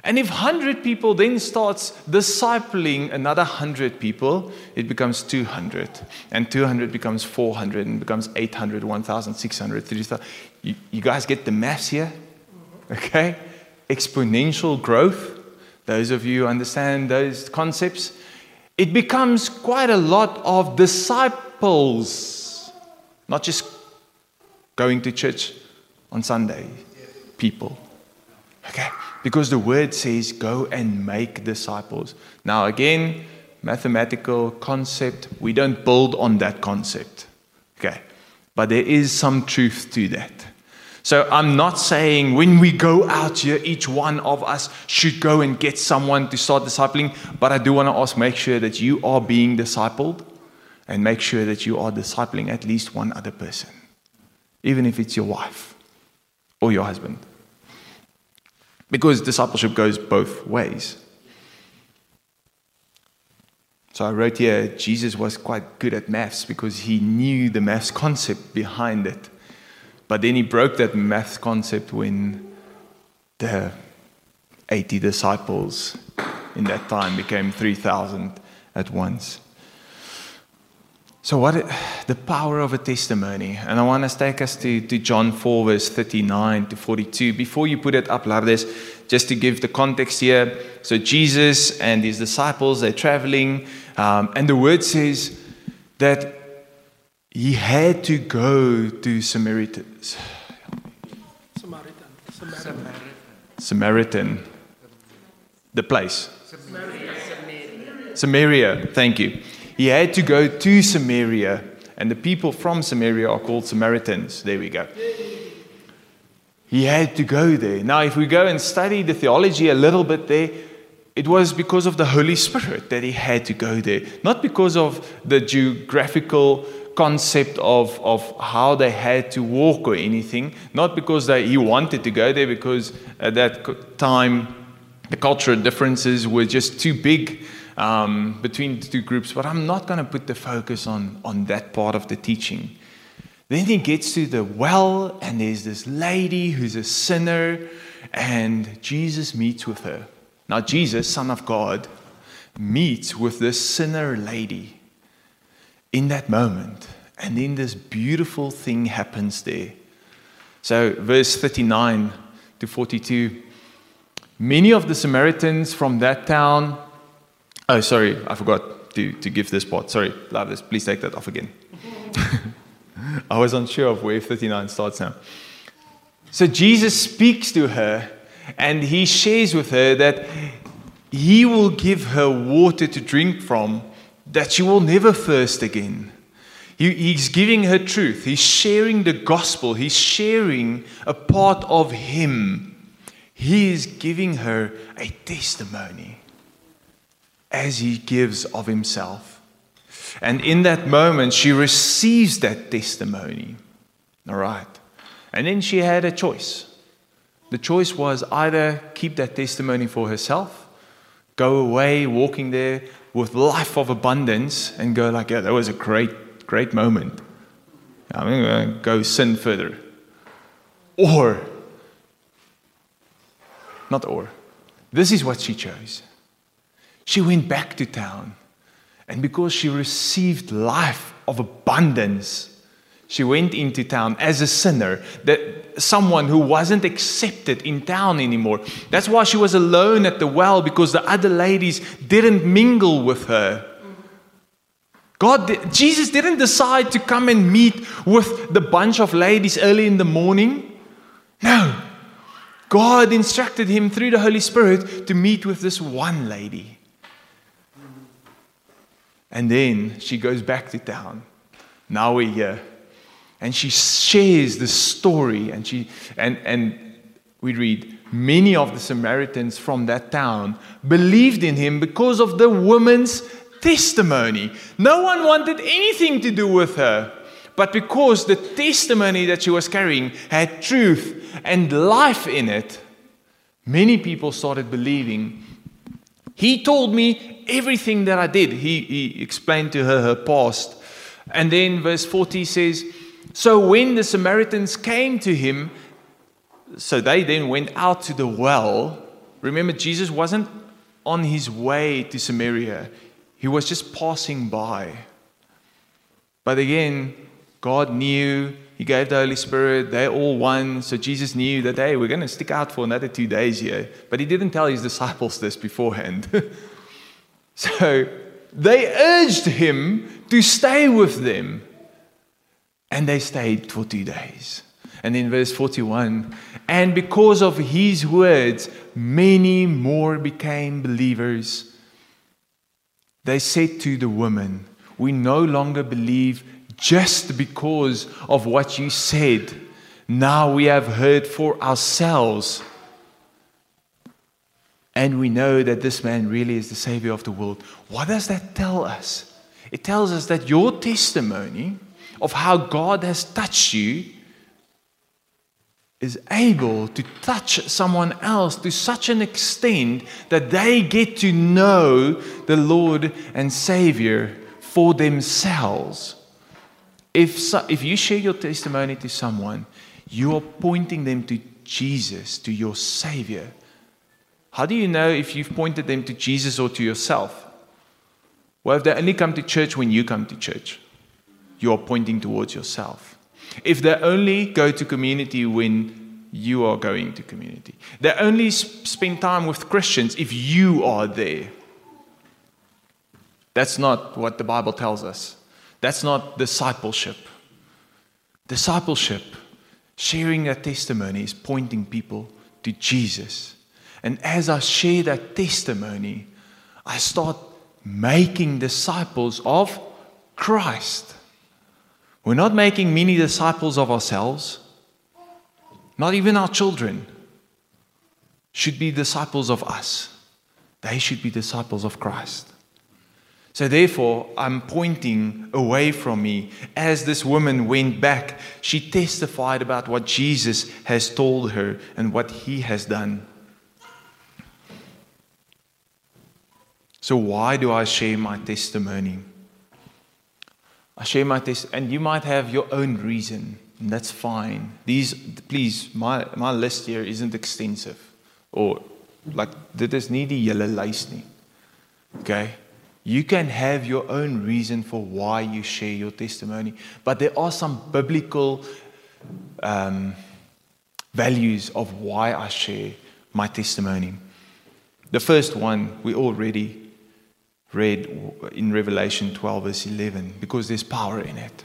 And if 100 people then starts discipling another 100 people, it becomes 200. And 200 becomes 400 and becomes 800, 1,600, 3,000. You guys get the maths here? Okay? Exponential growth. Those of you who understand those concepts. It becomes quite a lot of disciples. Not just going to church on Sunday. People. Okay? Because the word says, go and make disciples. Now again, mathematical concept, we don't build on that concept. Okay. But there is some truth to that. So I'm not saying when we go out here, each one of us should go and get someone to start discipling. But I do want to ask, make sure that you are being discipled. And make sure that you are discipling at least one other person. Even if it's your wife or your husband. Because discipleship goes both ways. So I wrote here, Jesus was quite good at maths because he knew the maths concept behind it. But then he broke that maths concept when the 80 disciples in that time became 3,000 at once. So the power of a testimony. And I want to take us to John 4 verse 39 to 42. Before you put it up, Lourdes, just to give the context here. So Jesus and his disciples, they're traveling. And the word says that he had to go to Samaritan. The place. Samaria. Thank you. He had to go to Samaria, and the people from Samaria are called Samaritans. There we go. He had to go there. Now, if we go and study the theology a little bit there, it was because of the Holy Spirit that he had to go there. Not because of the geographical concept of how they had to walk or anything. Not because he wanted to go there, because at that time, the cultural differences were just too big between the two groups, but I'm not going to put the focus on that part of the teaching. Then he gets to the well, and there's this lady who's a sinner, and Jesus meets with her. Now Jesus, Son of God, meets with this sinner lady in that moment, and then this beautiful thing happens there. So verse 39 to 42, many of the Samaritans from that town. Oh, sorry, I forgot to give this part. Sorry, Lourdes, please take that off again. I was unsure of where 39 starts now. So Jesus speaks to her, and he shares with her that he will give her water to drink from, that she will never thirst again. He's giving her truth. He's sharing the gospel. He's sharing a part of him. He is giving her a testimony as he gives of himself. And in that moment, she receives that testimony. All right. And then she had a choice. The choice was either keep that testimony for herself, go away walking there with life of abundance, and go like, yeah, that was a great moment. I'm going to go sin further. This is what she chose. She went back to town, and because she received life of abundance, she went into town as a sinner, that someone who wasn't accepted in town anymore. That's why she was alone at the well, because the other ladies didn't mingle with her. Jesus didn't decide to come and meet with the bunch of ladies early in the morning. No. God instructed him through the Holy Spirit to meet with this one lady. And then she goes back to town. Now we're here. And she shares the story. And we read, many of the Samaritans from that town believed in him because of the woman's testimony. No one wanted anything to do with her. But because the testimony that she was carrying had truth and life in it, many people started believing. He told me everything that I did. He explained to her past. And then verse 40 says, so when the Samaritans came to him, so they then went out to the well, Remember, Jesus wasn't on his way to Samaria. He was just passing by. But again, God knew, He gave the Holy Spirit, they're all one. So Jesus knew that, hey, we're going to stick out for another 2 days here. But He didn't tell His disciples this beforehand. So they urged Him to stay with them. And they stayed for 2 days. And in verse 41, and because of His words, many more became believers. They said to the woman, we no longer believe just because of what you said. Now we have heard for ourselves. And we know that this man really is the Savior of the world. What does that tell us? It tells us that your testimony of how God has touched you is able to touch someone else to such an extent that they get to know the Lord and Savior for themselves. If you share your testimony to someone, you are pointing them to Jesus, to your Savior. How do you know if you've pointed them to Jesus or to yourself? Well, if they only come to church when you come to church, you are pointing towards yourself. If they only go to community when you are going to community, they only spend time with Christians if you are there. That's not what the Bible tells us. That's not discipleship. Discipleship, sharing that testimony, is pointing people to Jesus. And as I share that testimony, I start making disciples of Christ. We're not making many disciples of ourselves. Not even our children should be disciples of us. They should be disciples of Christ. So therefore, I'm pointing away from me. As this woman went back, she testified about what Jesus has told her and what He has done. So why do I share my testimony? I share my testimony, and you might have your own reason, and that's fine. Please, my list here isn't extensive. Or, like, dit is nie die hele lys nie. Okay? You can have your own reason for why you share your testimony, but there are some biblical values of why I share my testimony. The first one we already read in Revelation 12 verse 11, because there's power in it.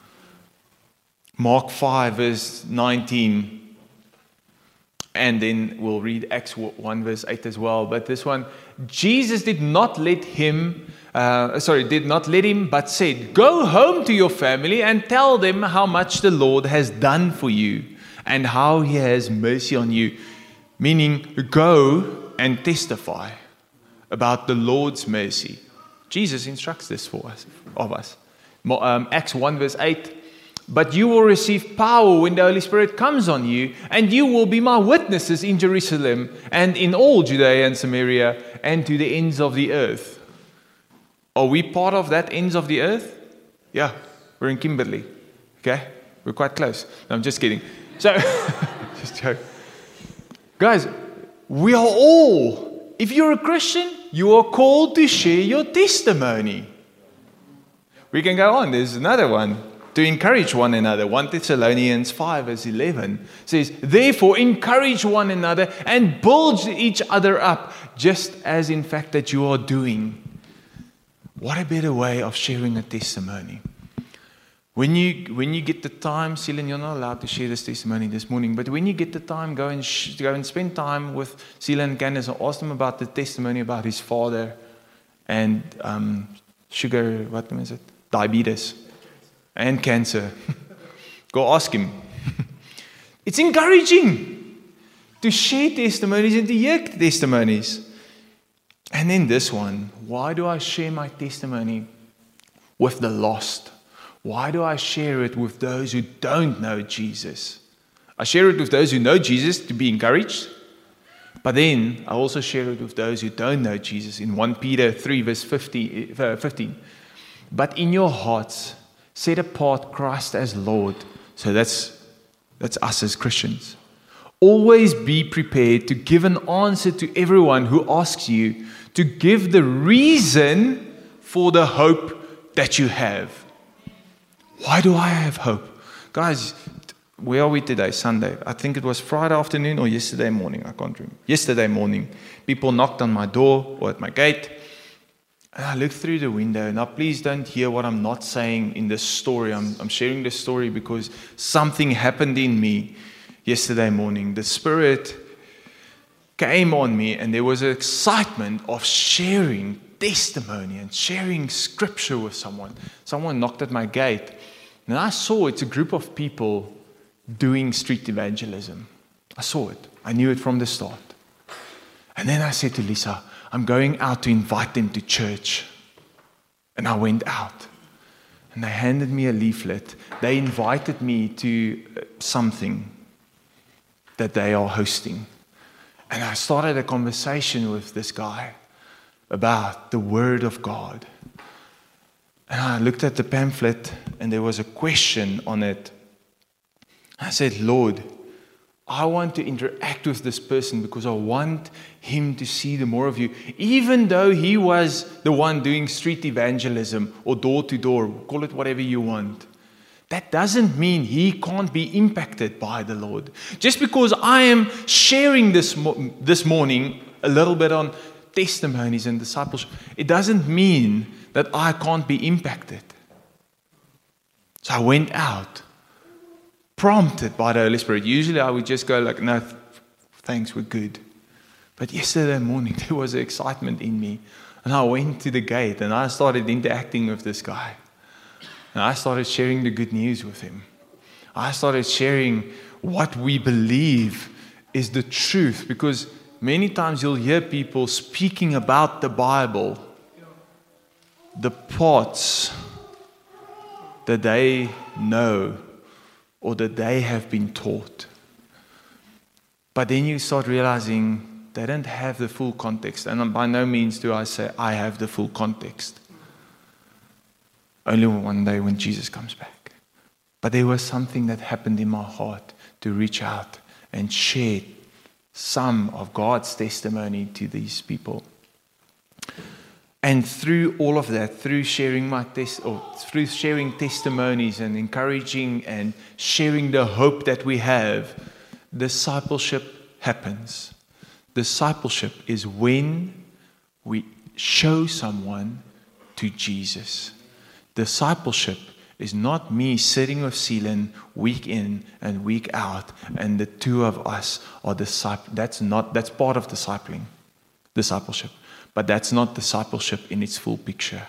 Mark 5 verse 19, and then we'll read Acts 1 verse 8 as well. But this one, Jesus did not let him, but said, go home to your family and tell them how much the Lord has done for you and how He has mercy on you. Meaning, go and testify about the Lord's mercy. Jesus instructs this for us, of us. Acts 1 verse 8. But you will receive power when the Holy Spirit comes on you, and you will be my witnesses in Jerusalem and in all Judea and Samaria and to the ends of the earth. Are we part of that ends of the earth? Yeah, we're in Kimberley. Okay, we're quite close. No, I'm just kidding. So, just joke. Guys, we are all, if you're a Christian, you are called to share your testimony. We can go on. There's another one. To encourage one another. 1 Thessalonians 5 verse 11 says, therefore encourage one another and build each other up, just as in fact that you are doing. What a better way of sharing a testimony. When you get the time, Celine, you're not allowed to share this testimony this morning, but when you get the time, go and spend time with Celine and Candace and ask them about the testimony about his father and diabetes. And cancer. Go ask him. It's encouraging to share testimonies and to hear testimonies. And then this one. Why do I share my testimony with the lost? Why do I share it with those who don't know Jesus? I share it with those who know Jesus to be encouraged. But then I also share it with those who don't know Jesus. In 1 Peter 3 verse 15. But in your hearts, set apart Christ as Lord. So that's us as Christians. Always be prepared to give an answer to everyone who asks you, to give the reason for the hope that you have. Why do I have hope? Guys, where are we today? Sunday. I think it was Friday afternoon or yesterday morning. I can't remember. Yesterday morning, people knocked on my door or at my gate. And I looked through the window. Now, please don't hear what I'm not saying in this story. I'm sharing this story because something happened in me yesterday morning. The Spirit came on me, and there was an excitement of sharing testimony and sharing scripture with someone. Someone knocked at my gate, and I saw it's a group of people doing street evangelism. I saw it. I knew it from the start. And then I said to Lisa, I'm going out to invite them to church. And I went out. And they handed me a leaflet. They invited me to something that they are hosting. And I started a conversation with this guy about the Word of God. And I looked at the pamphlet, and there was a question on it. I said, Lord, I want to interact with this person because I want him to see the more of you. Even though he was the one doing street evangelism or door to door, call it whatever you want. That doesn't mean he can't be impacted by the Lord. Just because I am sharing this morning a little bit on testimonies and discipleship, it doesn't mean that I can't be impacted. So I went out, prompted by the Holy Spirit. Usually I would just go like, no, thanks, we're good. But yesterday morning, there was excitement in me. And I went to the gate and I started interacting with this guy. And I started sharing the good news with him. I started sharing what we believe is the truth. Because many times you'll hear people speaking about the Bible, the parts that they know or that they have been taught. But then you start realizing they don't have the full context. And by no means do I say I have the full context. Only one day when Jesus comes back. But there was something that happened in my heart to reach out and share some of God's testimony to these people. And through all of that, through sharing through sharing testimonies and encouraging and sharing the hope that we have, discipleship happens. Discipleship is when we show someone to Jesus. Discipleship is not me sitting with Seelan week in and week out, and the two of us are disciples. That's part of discipleship. But that's not discipleship in its full picture.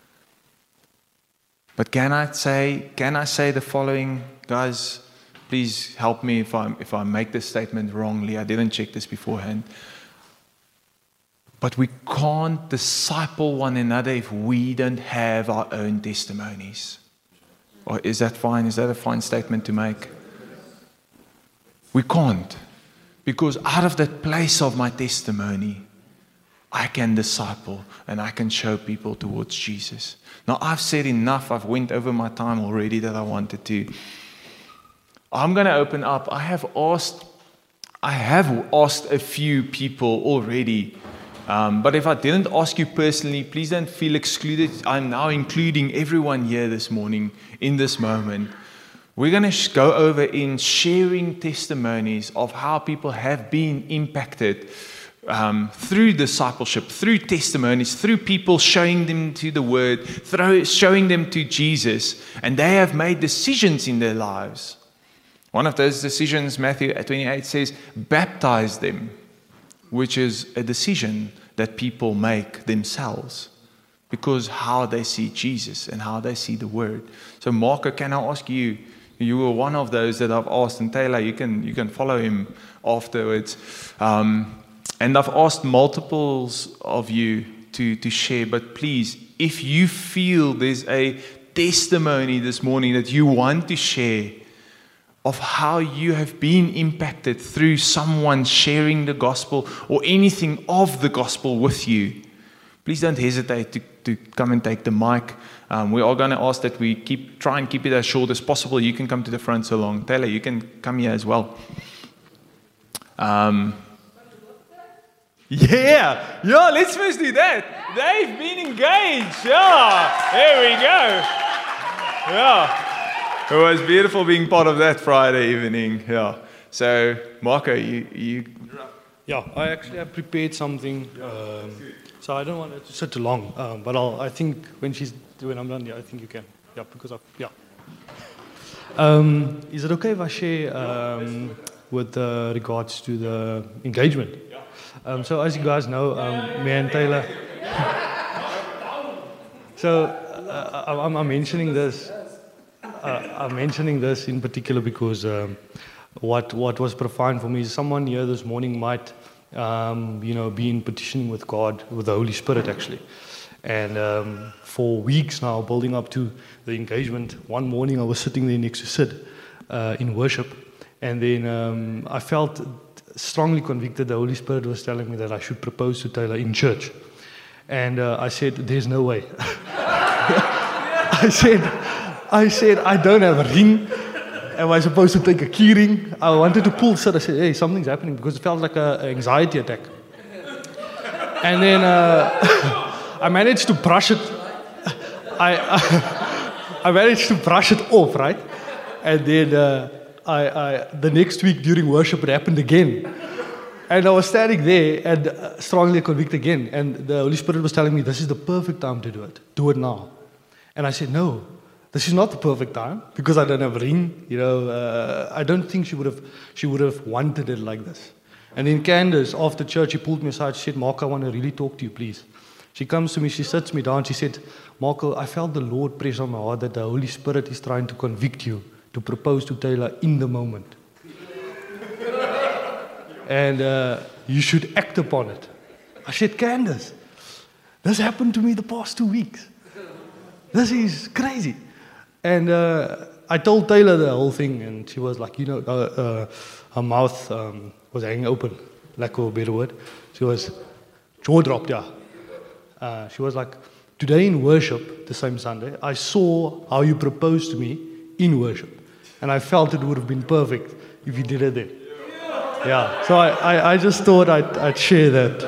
But can I say the following, guys? Please help me if I make this statement wrongly. I didn't check this beforehand. But we can't disciple one another if we don't have our own testimonies. Or is that fine? Is that a fine statement to make? We can't. Because out of that place of my testimony, I can disciple and I can show people towards Jesus. Now, I've said enough. I've went over my time already that I wanted to. I'm going to open up. I have asked a few people already. But if I didn't ask you personally, please don't feel excluded. I'm now including everyone here this morning in this moment. We're going to go over in sharing testimonies of how people have been impacted through discipleship, through testimonies, through people showing them to the Word, showing them to Jesus, and they have made decisions in their lives. One of those decisions, Matthew 28 says, baptize them, which is a decision that people make themselves because how they see Jesus and how they see the Word. So Marco, can I ask you, you were one of those that I've asked, and Taylor, you can follow him afterwards. And I've asked multiples of you to share, but please, if you feel there's a testimony this morning that you want to share of how you have been impacted through someone sharing the gospel or anything of the gospel with you, please don't hesitate to come and take the mic. We are going to ask that we try and keep it as short as possible. You can come to the front so long. Taylor, you can come here as well. Yeah, let's first do that. They've been engaged. Yeah, there we go. Yeah, it was beautiful being part of that Friday evening. Yeah. So, Marco, you. Yeah, I actually have prepared something. So I don't want it to sit too long. But I think when I'm done, I think you can. Yeah, because is it okay if I share with regards to the engagement? So as you guys know, me and Taylor. So I'm mentioning this. I'm mentioning this in particular because what was profound for me is someone here this morning might, be in petitioning with God, with the Holy Spirit actually, and for weeks now, building up to the engagement. One morning I was sitting there next to Sid in worship, and then I felt strongly convicted the Holy Spirit was telling me that I should propose to Taylor in church. And I said, there's no way. I said, I don't have a ring. Am I supposed to take a key ring? I wanted to pull Sid. I said, hey, something's happening because it felt like an anxiety attack. And then I managed to brush it. I managed to brush it off, right? And then the next week during worship, it happened again. And I was standing there and strongly convicted again. And the Holy Spirit was telling me, this is the perfect time to do it. Do it now. And I said, no, this is not the perfect time because I don't have a ring. I don't think she would have wanted it like this. And then Candace, after church, she pulled me aside. She said, Marco, I want to really talk to you, please. She comes to me, she sits me down. She said, Marco, I felt the Lord press on my heart that the Holy Spirit is trying to convict you to propose to Taylor in the moment. And you should act upon it. I said, Candace, this happened to me the past 2 weeks. This is crazy. And I told Taylor the whole thing, and she was like, her mouth was hanging open, lack of a better word. She was jaw dropped, yeah. She was like, today in worship, the same Sunday, I saw how you proposed to me in worship. And I felt it would have been perfect if you did it there. Yeah, so I just thought I'd share that.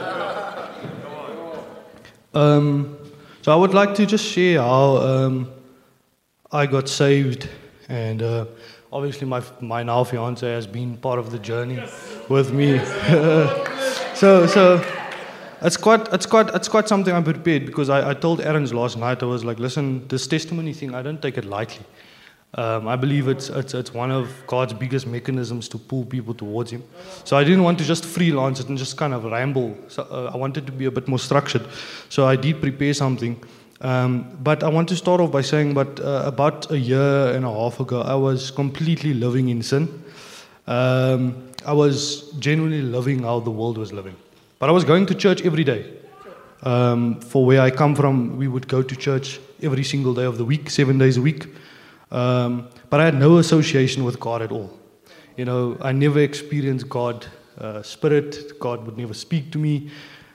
So I would like to just share how I got saved, and obviously my now fiance has been part of the journey with me. So it's quite something I prepared because I told Aaron's last night. I was like, listen, this testimony thing, I don't take it lightly. I believe it's one of God's biggest mechanisms to pull people towards Him. So I didn't want to just freelance it and just kind of ramble. So I wanted to be a bit more structured. So I did prepare something. But I want to start off by saying, about a year and a half ago, I was completely living in sin. I was genuinely loving how the world was living. But I was going to church every day. For where I come from, we would go to church every single day of the week, 7 days a week. But I had no association with God at all. I never experienced God, Spirit. God would never speak to me.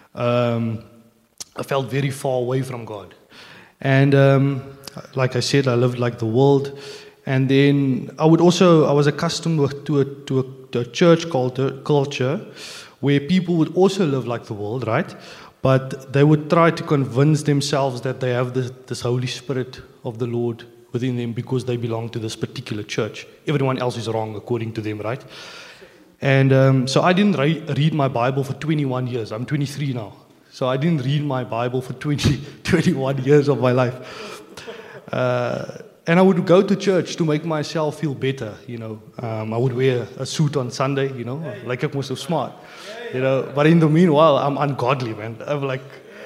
I felt very far away from God. And like I said, I lived like the world. And then I was accustomed to a church culture where people would also live like the world, right? But they would try to convince themselves that they have this Holy Spirit of the Lord within them because they belong to this particular church. Everyone else is wrong according to them, right? And so I didn't read my Bible for 21 years. I'm 23 now. So I didn't read my Bible for 21 years of my life. And I would go to church to make myself feel better, I would wear a suit on Sunday, like I was so smart, But in the meanwhile, I'm ungodly, man. I'm like,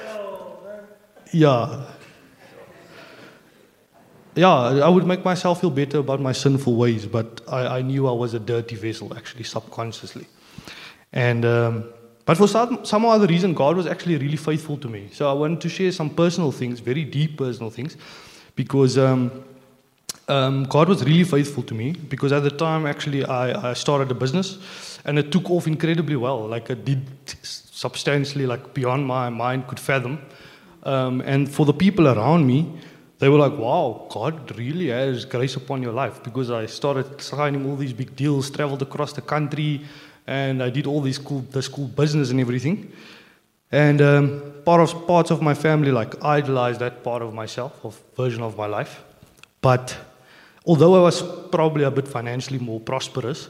yeah, I would make myself feel better about my sinful ways, but I knew I was a dirty vessel, actually, subconsciously. And but for some other reason, God was actually really faithful to me. So I wanted to share some personal things, very deep personal things, because God was really faithful to me. Because at the time, actually, I started a business, and it took off incredibly well. Like it did substantially, like beyond my mind could fathom. And for the people around me, they were like, wow, God really has grace upon your life. Because I started signing all these big deals, traveled across the country, and I did all the school business and everything. And parts of my family like idolized that part of myself, of version of my life. But although I was probably a bit financially more prosperous,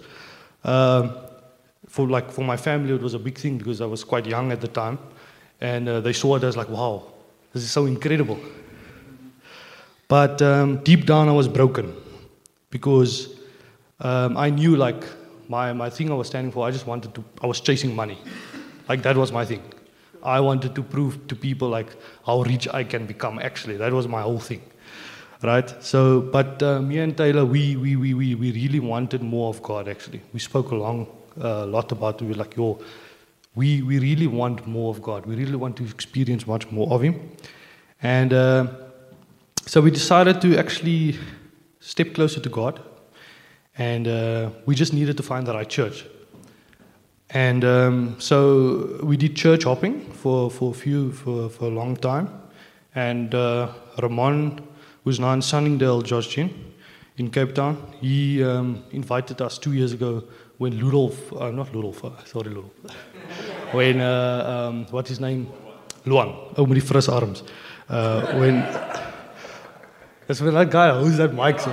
for my family it was a big thing because I was quite young at the time, and they saw it as like, wow, this is so incredible. But deep down I was broken because I knew like my thing I was standing for. I was chasing money, like that was my thing. I wanted to prove to people like how rich I can become. Actually, that was my whole thing, right? So, but me and Taylor, we really wanted more of God. Actually, we spoke a lot about it. We were like, we really want more of God. We really want to experience much more of Him, and so we decided to actually step closer to God, and we just needed to find the right church. And so we did church hopping for a long time. And Ramon, who's now in Sunningdale, Georgian, in Cape Town, he invited us 2 years ago when when, what's his name? Luan, met die fris arms. When, that's when that guy, who's that mic?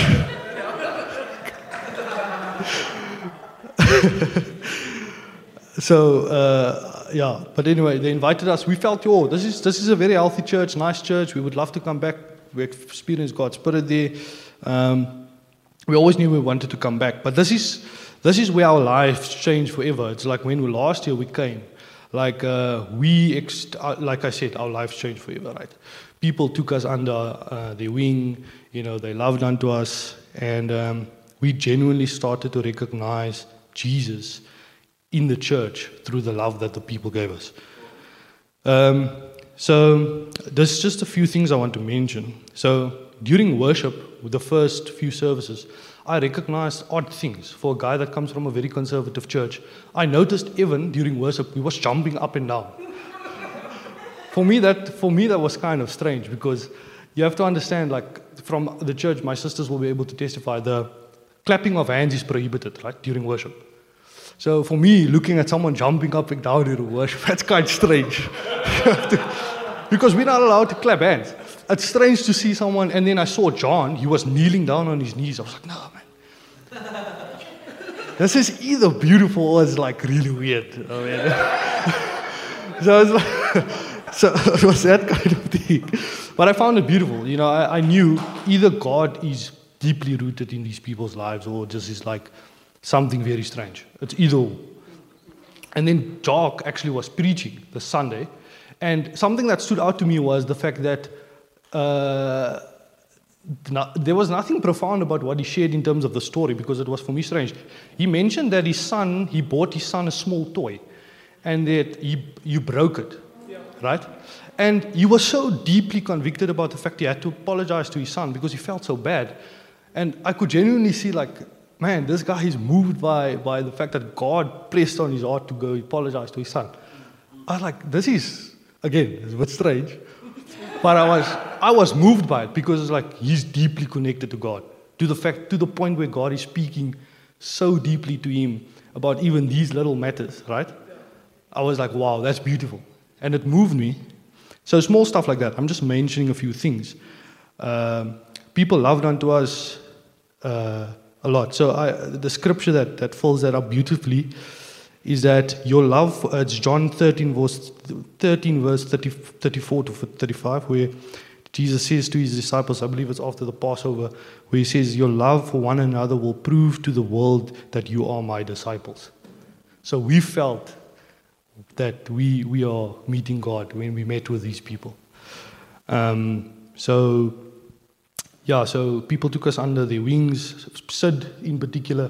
So, but anyway, they invited us. We felt, this is a very healthy church, nice church. We would love to come back. We experienced God's Spirit there. We always knew we wanted to come back. But this is where our lives changed forever. It's like when last year we came. Like like I said, our lives changed forever, right? People took us under their wing. They loved unto us. And we genuinely started to recognize Jesus in the church through the love that the people gave us. So there's just a few things I want to mention. So during worship, with the first few services, I recognized odd things. For a guy that comes from a very conservative church, I noticed Evan during worship, he was jumping up and down. For me, that was kind of strange because you have to understand, like from the church, my sisters will be able to testify, the clapping of hands is prohibited, right, during worship. So for me, looking at someone jumping up and down during worship, that's kind of strange. Because we're not allowed to clap hands. It's strange to see someone, and then I saw John, he was kneeling down on his knees. I was like, no, man. This is either beautiful or it's like really weird. So it was that kind of thing. But I found it beautiful. I knew either God is deeply rooted in these people's lives or just is like something very strange. It's either. And then Jock actually was preaching this Sunday. And something that stood out to me was the fact that there was nothing profound about what he shared in terms of the story because it was for me strange. He mentioned that he bought his son a small toy and that you broke it, right? And he was so deeply convicted about the fact he had to apologize to his son because he felt so bad. And I could genuinely see like, man, this guy is moved by the fact that God pressed on his heart to go apologize to his son. I was like, this is, again, it's a bit strange. But I was moved by it because it's like he's deeply connected to God. To the point where God is speaking so deeply to him about even these little matters, right? I was like, wow, that's beautiful. And it moved me. So small stuff like that. I'm just mentioning a few things. People loved unto us a lot. So the scripture that fills that up beautifully is that your love, it's John 13 verse 34 to 35, where Jesus says to his disciples, I believe it's after the Passover, where he says, your love for one another will prove to the world that you are my disciples. So we felt that we are meeting God when we met with these people. So people took us under their wings. Sid, in particular,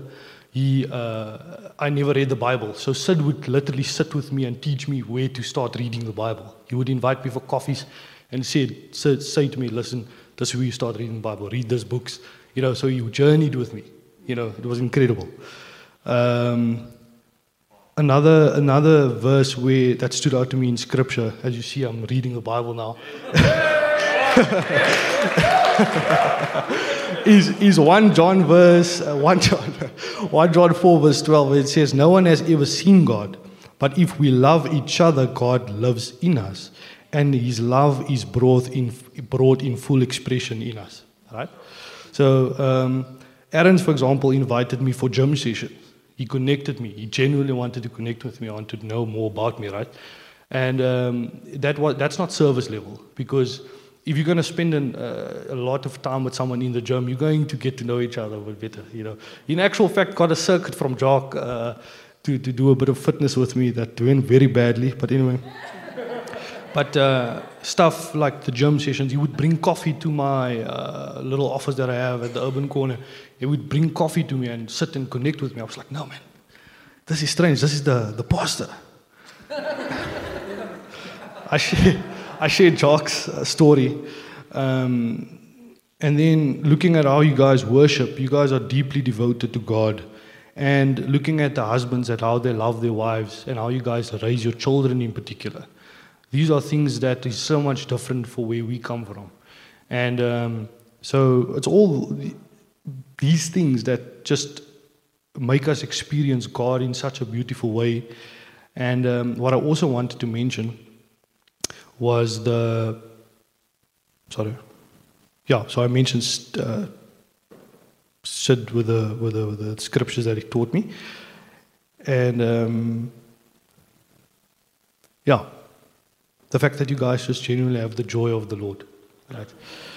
I never read the Bible. So Sid would literally sit with me and teach me where to start reading the Bible. He would invite me for coffees and say to me, listen, this is where you start reading the Bible. Read these books. So he journeyed with me. It was incredible. Another verse that stood out to me in Scripture, as you see, I'm reading the Bible now. is 1 John 4 verse 12. It says, "No one has ever seen God, but if we love each other, God lives in us, and His love is brought in full expression in us." Right? So, Aaron, for example, invited me for gym sessions. He connected me. He genuinely wanted to connect with me. Wanted to know more about me, right? And that's not service level, because if you're going to spend a lot of time with someone in the gym, you're going to get to know each other a bit better. In actual fact, got a circuit from Jock to do a bit of fitness with me that went very badly. But anyway. But stuff like the gym sessions, he would bring coffee to my little office that I have at the Urban Corner. He would bring coffee to me and sit and connect with me. I was like, no, man, this is strange. This is the pastor. I shared Jock's story. And then looking at how you guys worship, you guys are deeply devoted to God. And looking at the husbands, at how they love their wives, and how you guys raise your children in particular. These are things that is so much different for where we come from. And so it's all these things that just make us experience God in such a beautiful way. And what I also wanted to mention was so I mentioned Sid with the scriptures that he taught me. And the fact that you guys just genuinely have the joy of the Lord, right?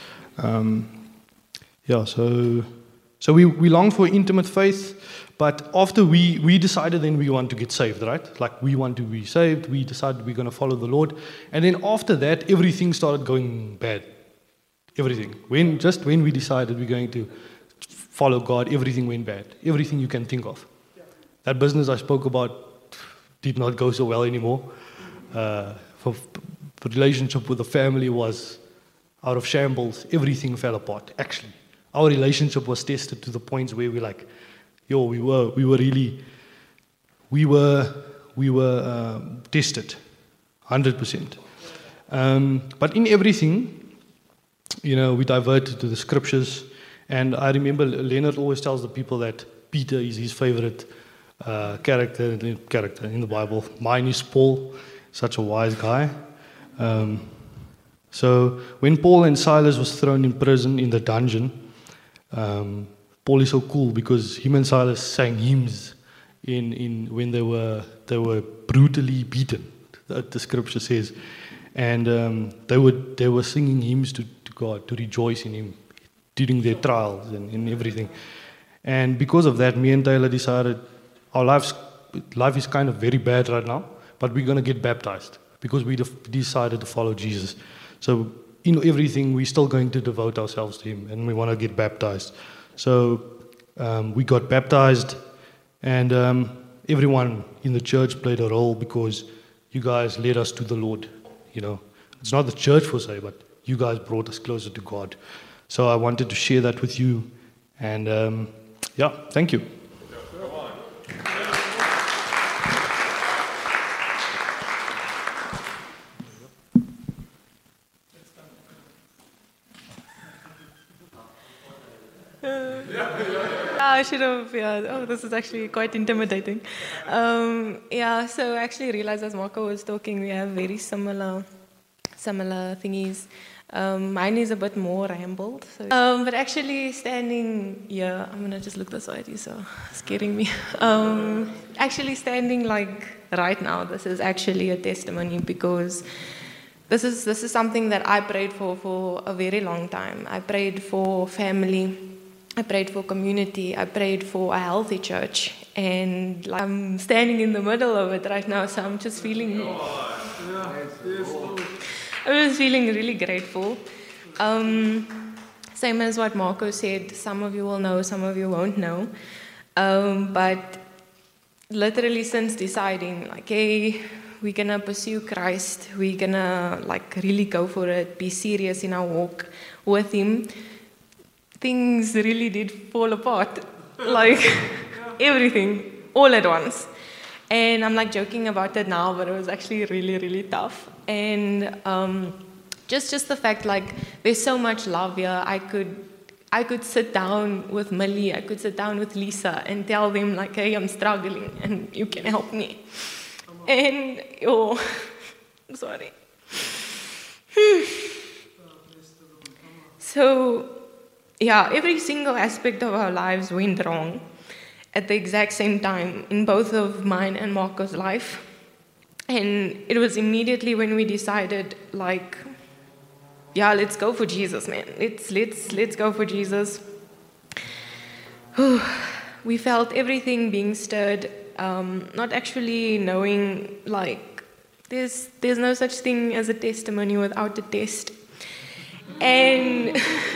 So we long for intimate faith, but after we decided, then we want to get saved, right? Like, we want to be saved. We decided we're going to follow the Lord, and then after that, everything started going bad. Everything. When we decided we're going to follow God, everything went bad. Everything you can think of. That business I spoke about did not go so well anymore. The relationship with the family was out of shambles. Everything fell apart. Actually, our relationship was tested to the points where we're like, we were tested, 100%. But in everything, we diverted to the scriptures. And I remember Leonard always tells the people that Peter is his favorite character in the Bible. Mine is Paul. Such a wise guy. So when Paul and Silas was thrown in prison in the dungeon, Paul is so cool because him and Silas sang hymns in when they were brutally beaten. The scripture says, and they were singing hymns to God, to rejoice in Him during their trials and everything. And because of that, me and Taylor decided our life is kind of very bad right now. But we're going to get baptized because we decided to follow Jesus. So in everything, we're still going to devote ourselves to Him, and we want to get baptized. So we got baptized, and everyone in the church played a role because you guys led us to the Lord. It's not the church per se, but you guys brought us closer to God. So I wanted to share that with you, and thank you. I should have, this is actually quite intimidating. So I actually realized as Marco was talking, we have very similar thingies. Mine is a bit more rambled. But actually standing here, I'm going to just look this way, you're so scaring me. Actually standing like right now, this is actually a testimony because this is something that I prayed for a very long time. I prayed for family. I prayed for community. I prayed for a healthy church. And I'm standing in the middle of it right now, so I'm just feeling really grateful. Same as what Marco said, some of you will know, some of you won't know. But literally since deciding, hey, we're going to pursue Christ, we're going to really go for it, be serious in our walk with Him, things really did fall apart, everything, all at once. And I'm joking about it now, but it was actually really, really tough. And Just the fact, like, there's so much love here. I could sit down with Millie, I could sit down with Lisa and tell them, like, hey, I'm struggling and you can help me. And, sorry. So, yeah, every single aspect of our lives went wrong at the exact same time in both of mine and Marco's life. And it was immediately when we decided, like, yeah, let's go for Jesus, man. Let's go for Jesus. We felt everything being stirred, not actually knowing, like, there's no such thing as a testimony without a test. And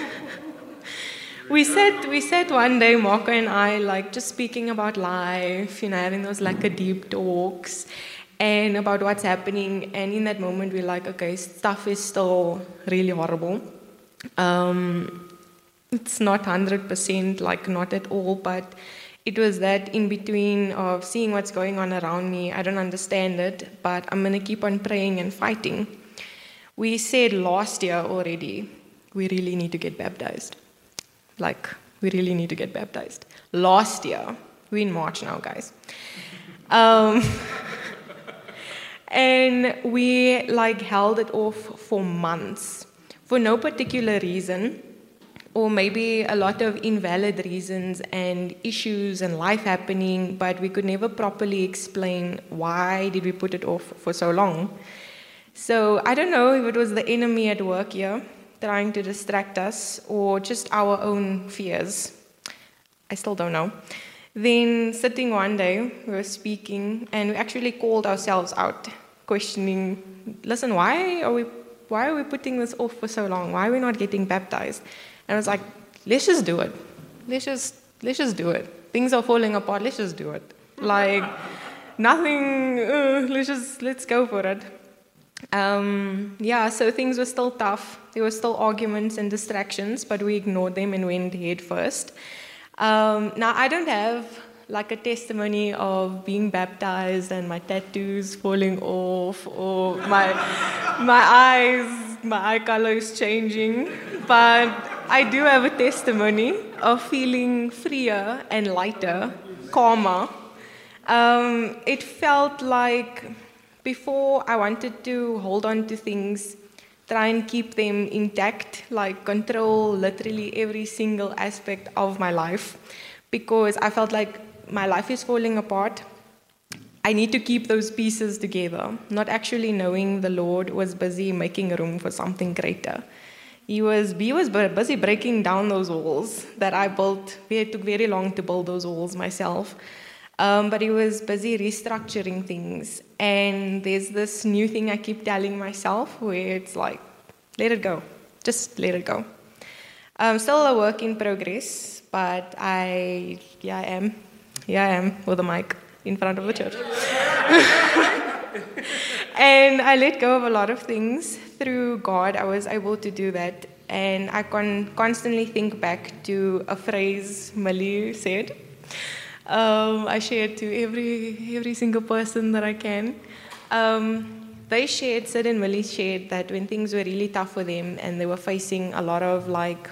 we sat one day, Marco and I, like, just speaking about life, having those, like, a deep talks and about what's happening. And in that moment, we're like, okay, stuff is still really horrible. It's not 100%, like, not at all, but it was that in between of seeing what's going on around me. I don't understand it, but I'm going to keep on praying and fighting. We said last year already, we really need to get baptized. Like, we really need to get baptized. Last year, we're in March now, guys. And we, like, held it off for months for no particular reason, or maybe a lot of invalid reasons and issues and life happening, but we could never properly explain why did we put it off for so long. So I don't know if it was the enemy at work here trying to distract us or just our own fears. I still don't know. Then sitting one day, we were speaking and we actually called ourselves out, questioning, listen, why are we putting this off for so long? Why are we not getting baptized? And I was like, let's just do it. Let's just do it. Things are falling apart, let's just do it. Like, nothing, let's go for it. So things were still tough. There were still arguments and distractions, but we ignored them and went head first. Now, I don't have, like, a testimony of being baptized and my tattoos falling off or my eye color is changing, but I do have a testimony of feeling freer and lighter, calmer. It felt like before I wanted to hold on to things, try and keep them intact, like control literally every single aspect of my life, because I felt like my life is falling apart. I need to keep those pieces together, not actually knowing the Lord was busy making room for something greater. He was busy breaking down those walls that I built. It took very long to build those walls myself. But he was busy restructuring things. And there's this new thing I keep telling myself where it's like, let it go. Just let it go. Still a work in progress, but I am with a mic in front of the church. And I let go of a lot of things. Through God, I was able to do that. And I constantly think back to a phrase Millie said. I share it to every single person that I can. They shared, Sid and Millie shared that when things were really tough for them and they were facing a lot of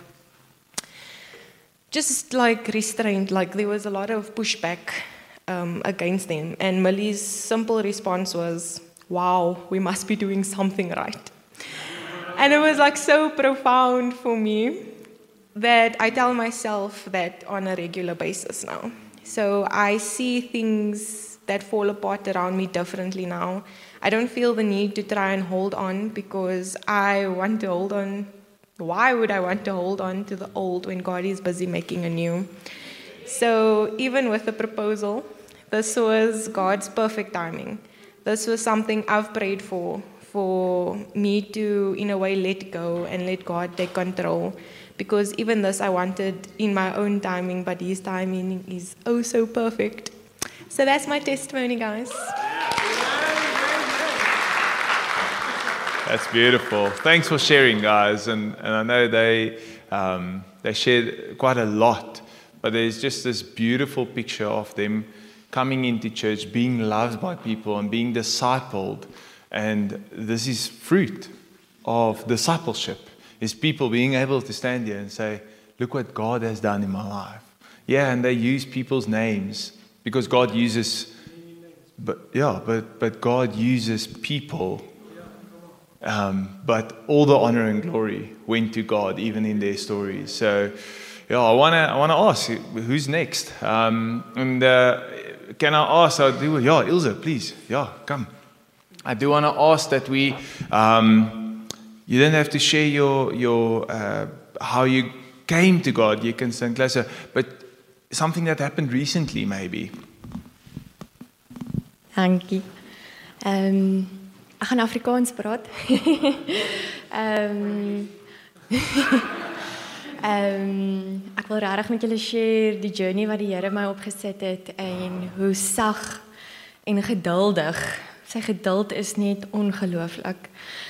just restraint, like there was a lot of pushback against them. And Millie's simple response was, wow, we must be doing something right. And it was so profound for me that I tell myself that on a regular basis now. So I see things that fall apart around me differently now. I don't feel the need to try and hold on because I want to hold on. Why would I want to hold on to the old when God is busy making a new? So even with the proposal, this was God's perfect timing. This was something I've prayed for me to, in a way, let go and let God take control. Because even this I wanted in my own timing, but His timing is oh so perfect. So that's my testimony, guys. That's beautiful. Thanks for sharing, guys. And I know they shared quite a lot, but there's just this beautiful picture of them coming into church, being loved by people and being discipled. And this is fruit. of discipleship is people being able to stand here and say, look what God has done in my life. Yeah, and they use people's names because God uses, but God uses people. But all the honor and glory went to God, even in their stories. So, yeah, I wanna ask, who's next? Can I ask? Ilse, please, come. I do want to ask that we, you don't have to share your how you came to God. You can stand closer, but something that happened recently, maybe. Dankie. Ek gaan Afrikaans praat. Ek wil regtig met julle share die journey wat die Here my opgeset het en hoe sag en geduldig. Sy geduld is net ongelooflik.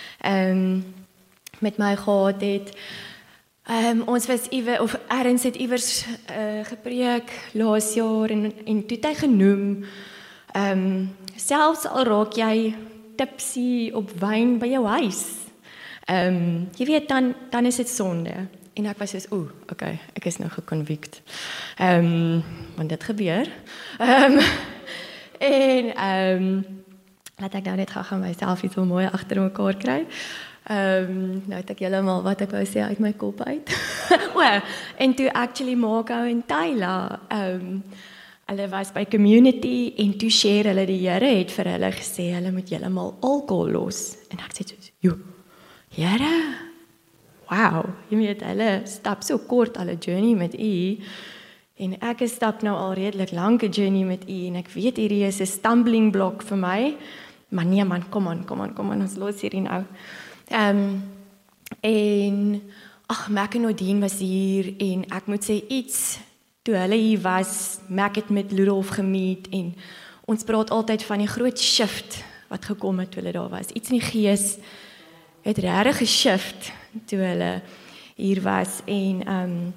Met my gehad het. Ons was ergens het iewers gepreek laas jaar en toe het hy genoem. Selfs al raak jy tipsy op wyn by jou huis. Jy weet dan is dit sonde. En ek was soos, okay, ek is nou geconvict. Want dit gebeur. Laat ek nou net gaan myself iets mooi agter mekaar kry. Nou het ek heeltemal wat ek wou sê uit my kop uit. En toe actually Marco en Tyla, hulle was by community en toe share hulle die Here het vir hulle gesê hulle moet heeltemal alkohol los. En ek sê soos, Here, wow, jy weet hulle stap so kort al 'n journey met U. En ek stap nou al redelik lank 'n journey met U en ek weet hierdie is 'n stumbling block vir my. Maar nee man, kom aan, ons los hierdie nou. Mac en Odien was hier en ek moet sê iets, toe hulle hier was, Mac het met Ludolf gemeet en ons praat altyd van die groot shift wat gekom het toe hulle daar was. Iets in die gees het regtig geshift toe hulle hier was en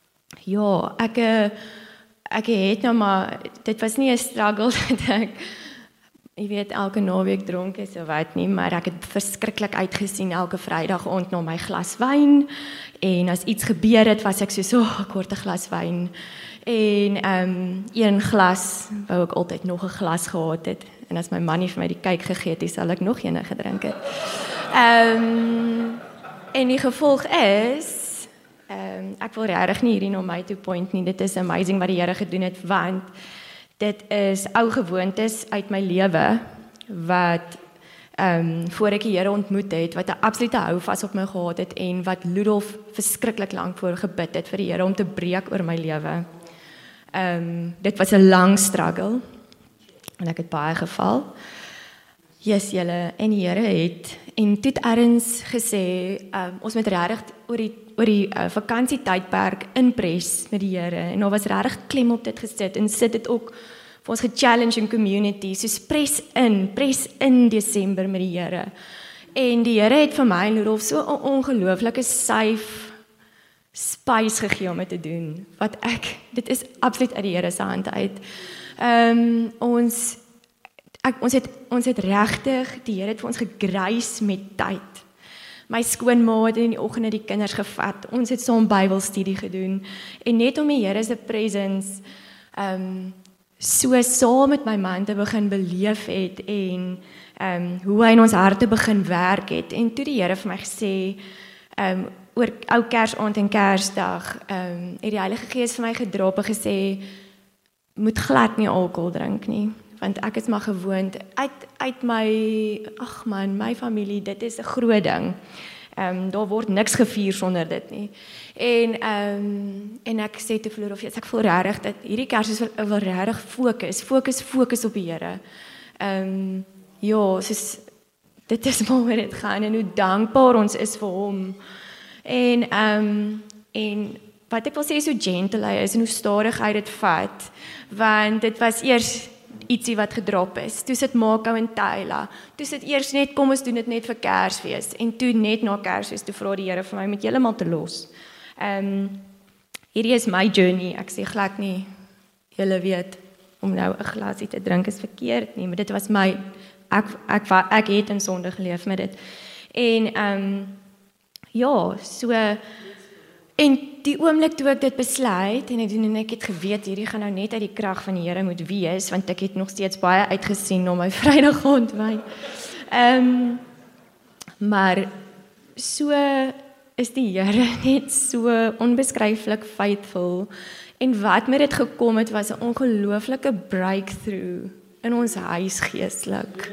ek het nou maar, dit was nie 'n struggle dat ek, jy weet, elke naweek dronk is of wat nie, maar ek het verskriklik uitgesien elke Vrydag aand na my glas wyn en as iets gebeur het, was ek so, ek word 'n glas wyn en een glas, wou ek altyd nog 'n glas gehad het en as my man nie vir my die kyk gegee het, sal ek nog een gedrink het. En die gevolg is, ek wil regtig nie hierdie na my toe point nie, dit is amazing wat die Here gedoen het, want dit is ou gewoontes uit my lewe, wat voor ek die Here ontmoet het, wat 'n absolute houvas op my gehad het, en wat Ludolf verskriklik lank voor gebid het vir die Here om te breek oor my lewe. Dit was 'n lang struggle, en ek het baie geval. Yes, julle, en die Here het, en toe het ergens gesê, ons moet regtig oor die vakansietydperk inpres met die Here, en daar was regtig klem op dit gesit, en sit dit ook vir ons gechallenge in community, soos pres in Desember met die Here. En die Here het vir my en Ludolf so 'n ongelooflike spice gegee om dit te doen, wat dit is absoluut uit die Here se hand uit. Ons het regtig, die Here het vir ons gegrace met tyd. My skoonma het in die oggende die kinders gevat, ons het saam Bybelstudie gedoen, en net om die Here se presence, so saam met my man te begin beleef het, en hoe hy in ons harte begin werk het, en toe die Here vir my gesê, oor ou Kersaand en Kersdag, het die Heilige Gees vir my gedrop en gesê, moet glad nie alkohol drink nie, want ek is maar gewoond, uit my familie, dit is 'n groot ding, daar word niks gevier sonder dit nie, en ek sê te Ludolf, ek voel regtig, dat hierdie Kers wil regtig fokus op die Here, soos, dit is maar hoe dit gaan, en hoe dankbaar ons is vir hom, en wat ek wil sê, so gentle hy is, en hoe stadig hy dit vat, want dit was eers ietsie wat gedrop is, toe sit Marco en Tyla, toe sit eers net, kom ons doen dit net vir Kersfees, en toe net na Kersfees, toe vra die Here vir my, met heeltemal te los. Hierdie is my journey, ek sê glad nie, julle weet, om nou 'n glasie te drink is verkeerd nie, maar dit was my, ek het in sonde geleef met dit, En ja, so en die oomblik toe ek dit besluit en ek het geweet hierdie gaan nou net uit die krag van die Here moet wees, want ek het nog steeds baie uitgesien om my Vrydag ontwy. Maar so is die Here net so onbeskryflik faithful en wat met dit gekom het was 'n ongelooflike breakthrough in ons huis geestelik.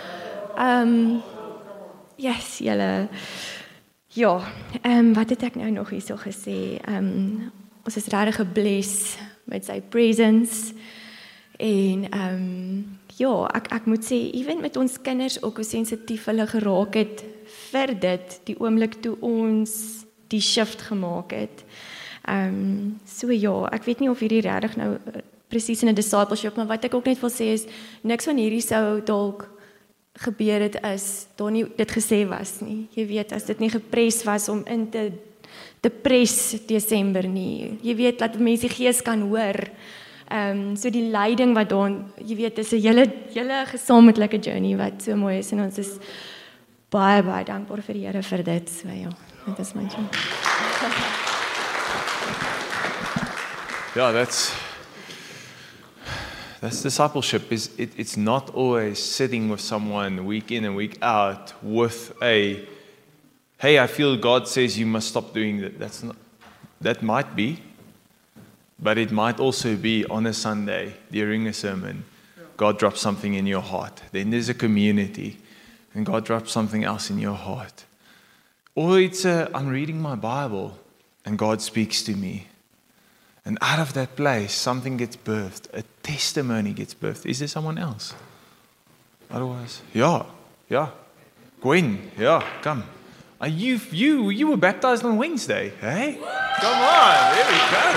Yes, julle. Ja, wat het ek nou nog hierso gesê? Ons is regtig gebless met sy presence en ja, ek moet sê even met ons kinders ook hoe sensitief hulle geraak het vir dit die oomblik toe ons die shift gemaak het. So ja, ek weet nie of hierdie regtig nou presies in 'n discipleship, maar wat ek ook net wil sê is niks van hierdie sou dalk gebeur het as daar nie dit gesê was nie. Jy weet, as dit nie gepres was om in te pres Desember nie. Jy weet, dat mense die gees kan hoor. So die leiding wat daar, jy weet, is 'n hele gesamentlike journey wat so mooi is en ons is baie dankbaar vir die Here vir dit. So ja, dit is my job. Yeah, that's discipleship. It's not always sitting with someone week in and week out with a, hey, I feel God says you must stop doing that. That might be, but it might also be on a Sunday during a sermon. God drops something in your heart. Then there's a community, and God drops something else in your heart. Or it's I'm reading my Bible, and God speaks to me. And out of that place, something gets birthed. A testimony gets birthed. Is there someone else? Otherwise, yeah. Gwen, yeah, come. You were baptized on Wednesday, hey? Come on, there we go.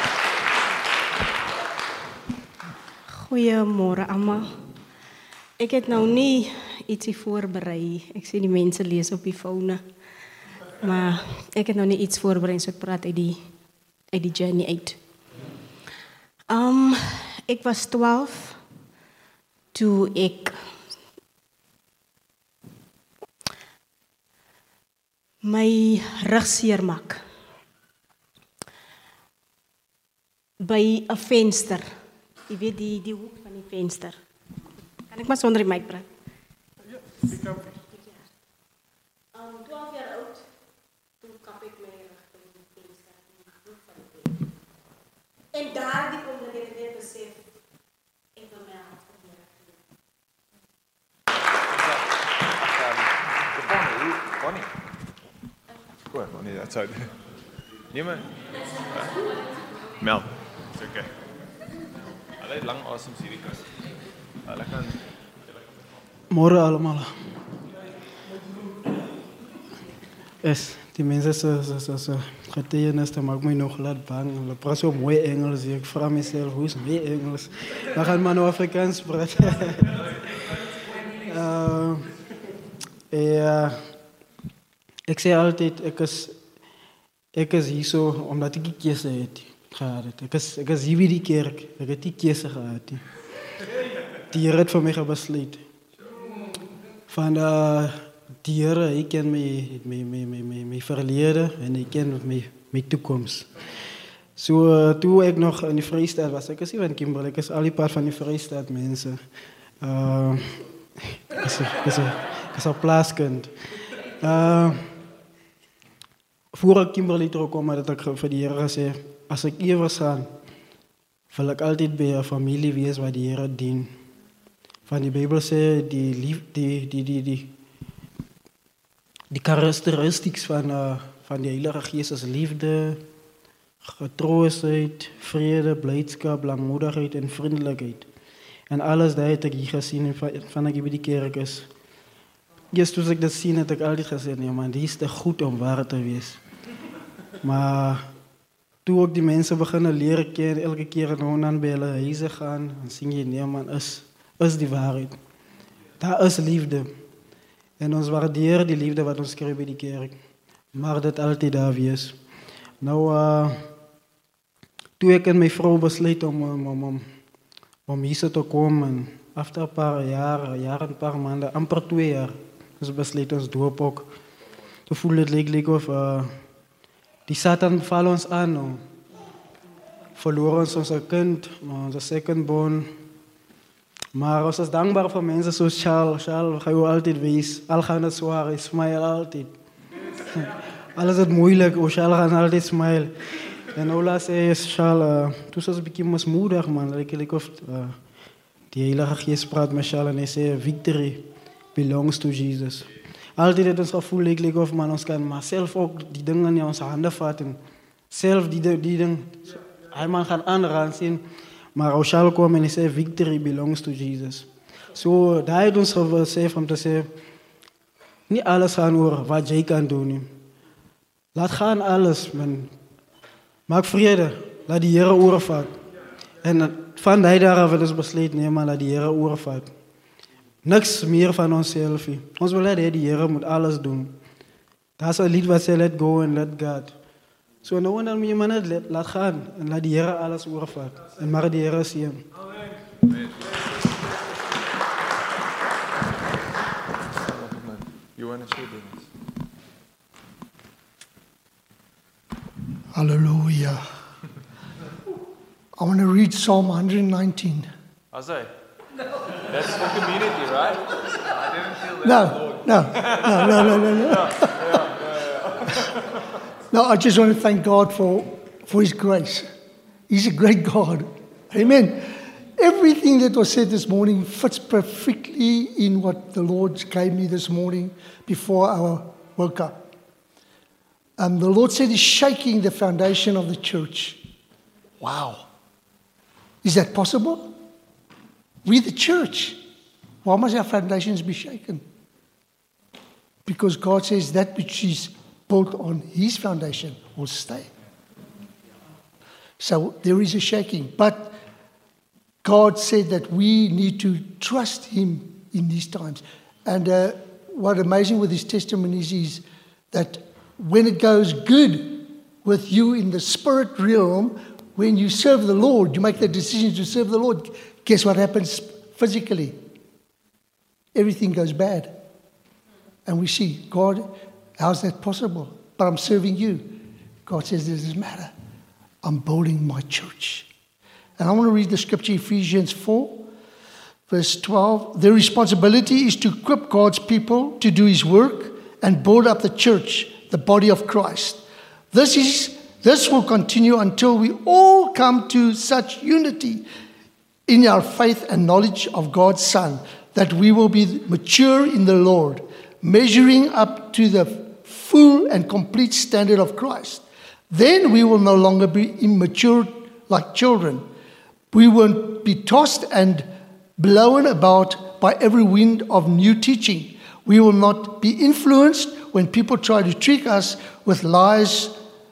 Goeiemôre almal. Ek het nou nie ietsie voorberei. Ek sien die mense lees op die fone. Maar ek het nou nie iets voorberei, so ek praat uit die journey uit. Ek was 12 toe ek my rug seer maak by 'n venster. Jy weet die hoek van die venster. Kan ek maar sonder die mic praat? Ja, ek kan. 12 jaar oud. Toe kap ek my rug by die venster in die hoek van die venster. En daardie oomblik het ek net besef ek wil my hart probeer. Bonnie. Goed, Bonnie, that's out. Nee man. Mel. It's okay. Hulle het lang asems hierdie kant. Hulle kan Môre allemaal. Die mense so getuienis, dat maak my nog laat bang. Hulle praat so mooi Engels, ek vra myself, hoe is my Engels? Dan gaan maar nou Afrikaans praat. Ek sê altyd, ek is hier so, omdat ek die keuse het gehad. Ek is hier by die kerk, ek het die keuse gehad. Die Here het vir my besluit. Van die Here, hy ken my verlede en hy ken my toekoms. So, toe ek nog in die Vrystaat was, ek is hier van Kimberley, ek is al die pad van die Vrystaat mense. Ek is 'n plaaskind. Voor ek Kimberley terugkom, het ek vir die Here gesê, as ek ewers gaan, wil ek altyd by 'n familie wees wat die Here dien. Van die Bybel sê die karakteristiks van die Heilige Gees is liefde, getroosheid, vrede, blydskap, langmoedigheid en vriendelikheid. En alles dat het ek hier gesien van ek by die kerk is. Eerst toen ik dat sien, heb ik altijd gezegd, nee man, die is te goed om waar te wees. Maar toen ook die mensen beginnen leren kennen, elke keer nou dan bij hulle huizen gaan, dan zie je, nee man, is die waarheid. Dat is liefde. En ons waarderen die liefde wat ons krijgt bij die kerk. Maar dat altijd daar wees. Nou, toen ik en mijn vrouw besloot om hier te komen, after een paar jaar, een paar maanden, amper 2 jaar, Ons besluit ons doop ook. Toen voelde het leek of die Satan val ons aan. No. Verloren ons onze kind, onze second born. Maar ons is dankbaar voor mensen zoals Charles. Charles, ga je altijd wees. Al gaan het zwaar, hij smile altijd. Alles is moeilijk, Charles gaat altijd smile. En Ola zei, Charles, toen was ik een beetje moedig, man. Ik of die Heilige Geest praat met Charles en hij zei, victory belongs to Jesus. Altijd het ons gevoel, ik of man, ons kan maar zelf ook die dingen in onze handen vatten. Zelf die dingen, hij man gaat aanraken zien. Maar als Charles kwam en hij zei, victory belongs to Jesus. Zo, daar heeft ons gezegd om te zeggen, niet alles gaan over wat jij kan doen. Laat gaan alles, man. Maak vrede, laat die Heere oren vat. En van die daar hebben we dus besloten, nee man, laat die Heere oren vat. Niks meer van onszelf. Ons wil dat die Heere moet alles doen. Dat is een lied wat zei, let go and let God. Zo nou en dan moet je maar net laat gaan en laat die Heere alles oren vat. En mag die Heere zien. Amen. You want to share this? Hallelujah. I want to read Psalm 119. Azai. That's for community, right? I didn't feel that. No. No, I just want to thank God for His grace. He's a great God. Amen. Everything that was said this morning fits perfectly in what the Lord gave me this morning before I woke up. The Lord said He's shaking the foundation of the church. Wow. Is that possible? We're the church. Why must our foundations be shaken? Because God says that which is built on His foundation will stay. So there is a shaking. But God said that we need to trust Him in these times. And what's amazing with His testimonies is that when it goes good with you in the spirit realm, when you serve the Lord, you make the decision to serve the Lord, guess what happens physically? Everything goes bad. And we see, God, how's that possible? But I'm serving you. God says, it doesn't matter. I'm building my church. And I want to read the scripture, Ephesians 4, verse 12. Their responsibility is to equip God's people to do His work and build up the church, the body of Christ. This will continue until we all come to such unity in our faith and knowledge of God's Son, that we will be mature in the Lord, measuring up to the full and complete standard of Christ. Then we will no longer be immature like children. We won't be tossed and blown about by every wind of new teaching. We will not be influenced when people try to trick us with lies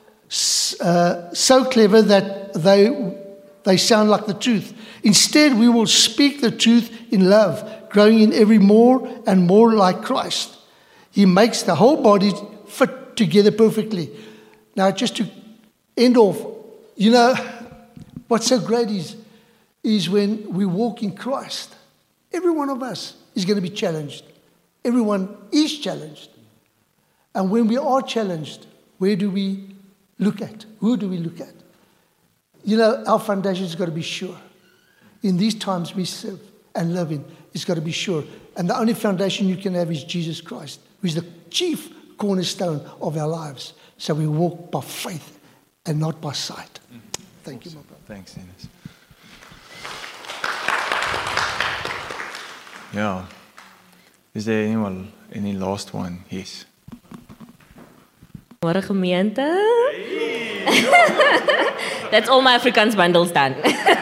so clever that they sound like the truth. Instead, we will speak the truth in love, growing in every more and more like Christ. He makes the whole body fit together perfectly. Now, just to end off, what's so great is when we walk in Christ, every one of us is going to be challenged. Everyone is challenged. And when we are challenged, where do we look at? Who do we look at? Our foundation has got to be sure. In these times we serve and live in, it's got to be sure. And the only foundation you can have is Jesus Christ, who is the chief cornerstone of our lives. So we walk by faith and not by sight. Thank you, my brother. Thanks, Dennis. Yeah. Is there any last one? Yes. Môre gemeente. That's all my Afrikaans bundles done.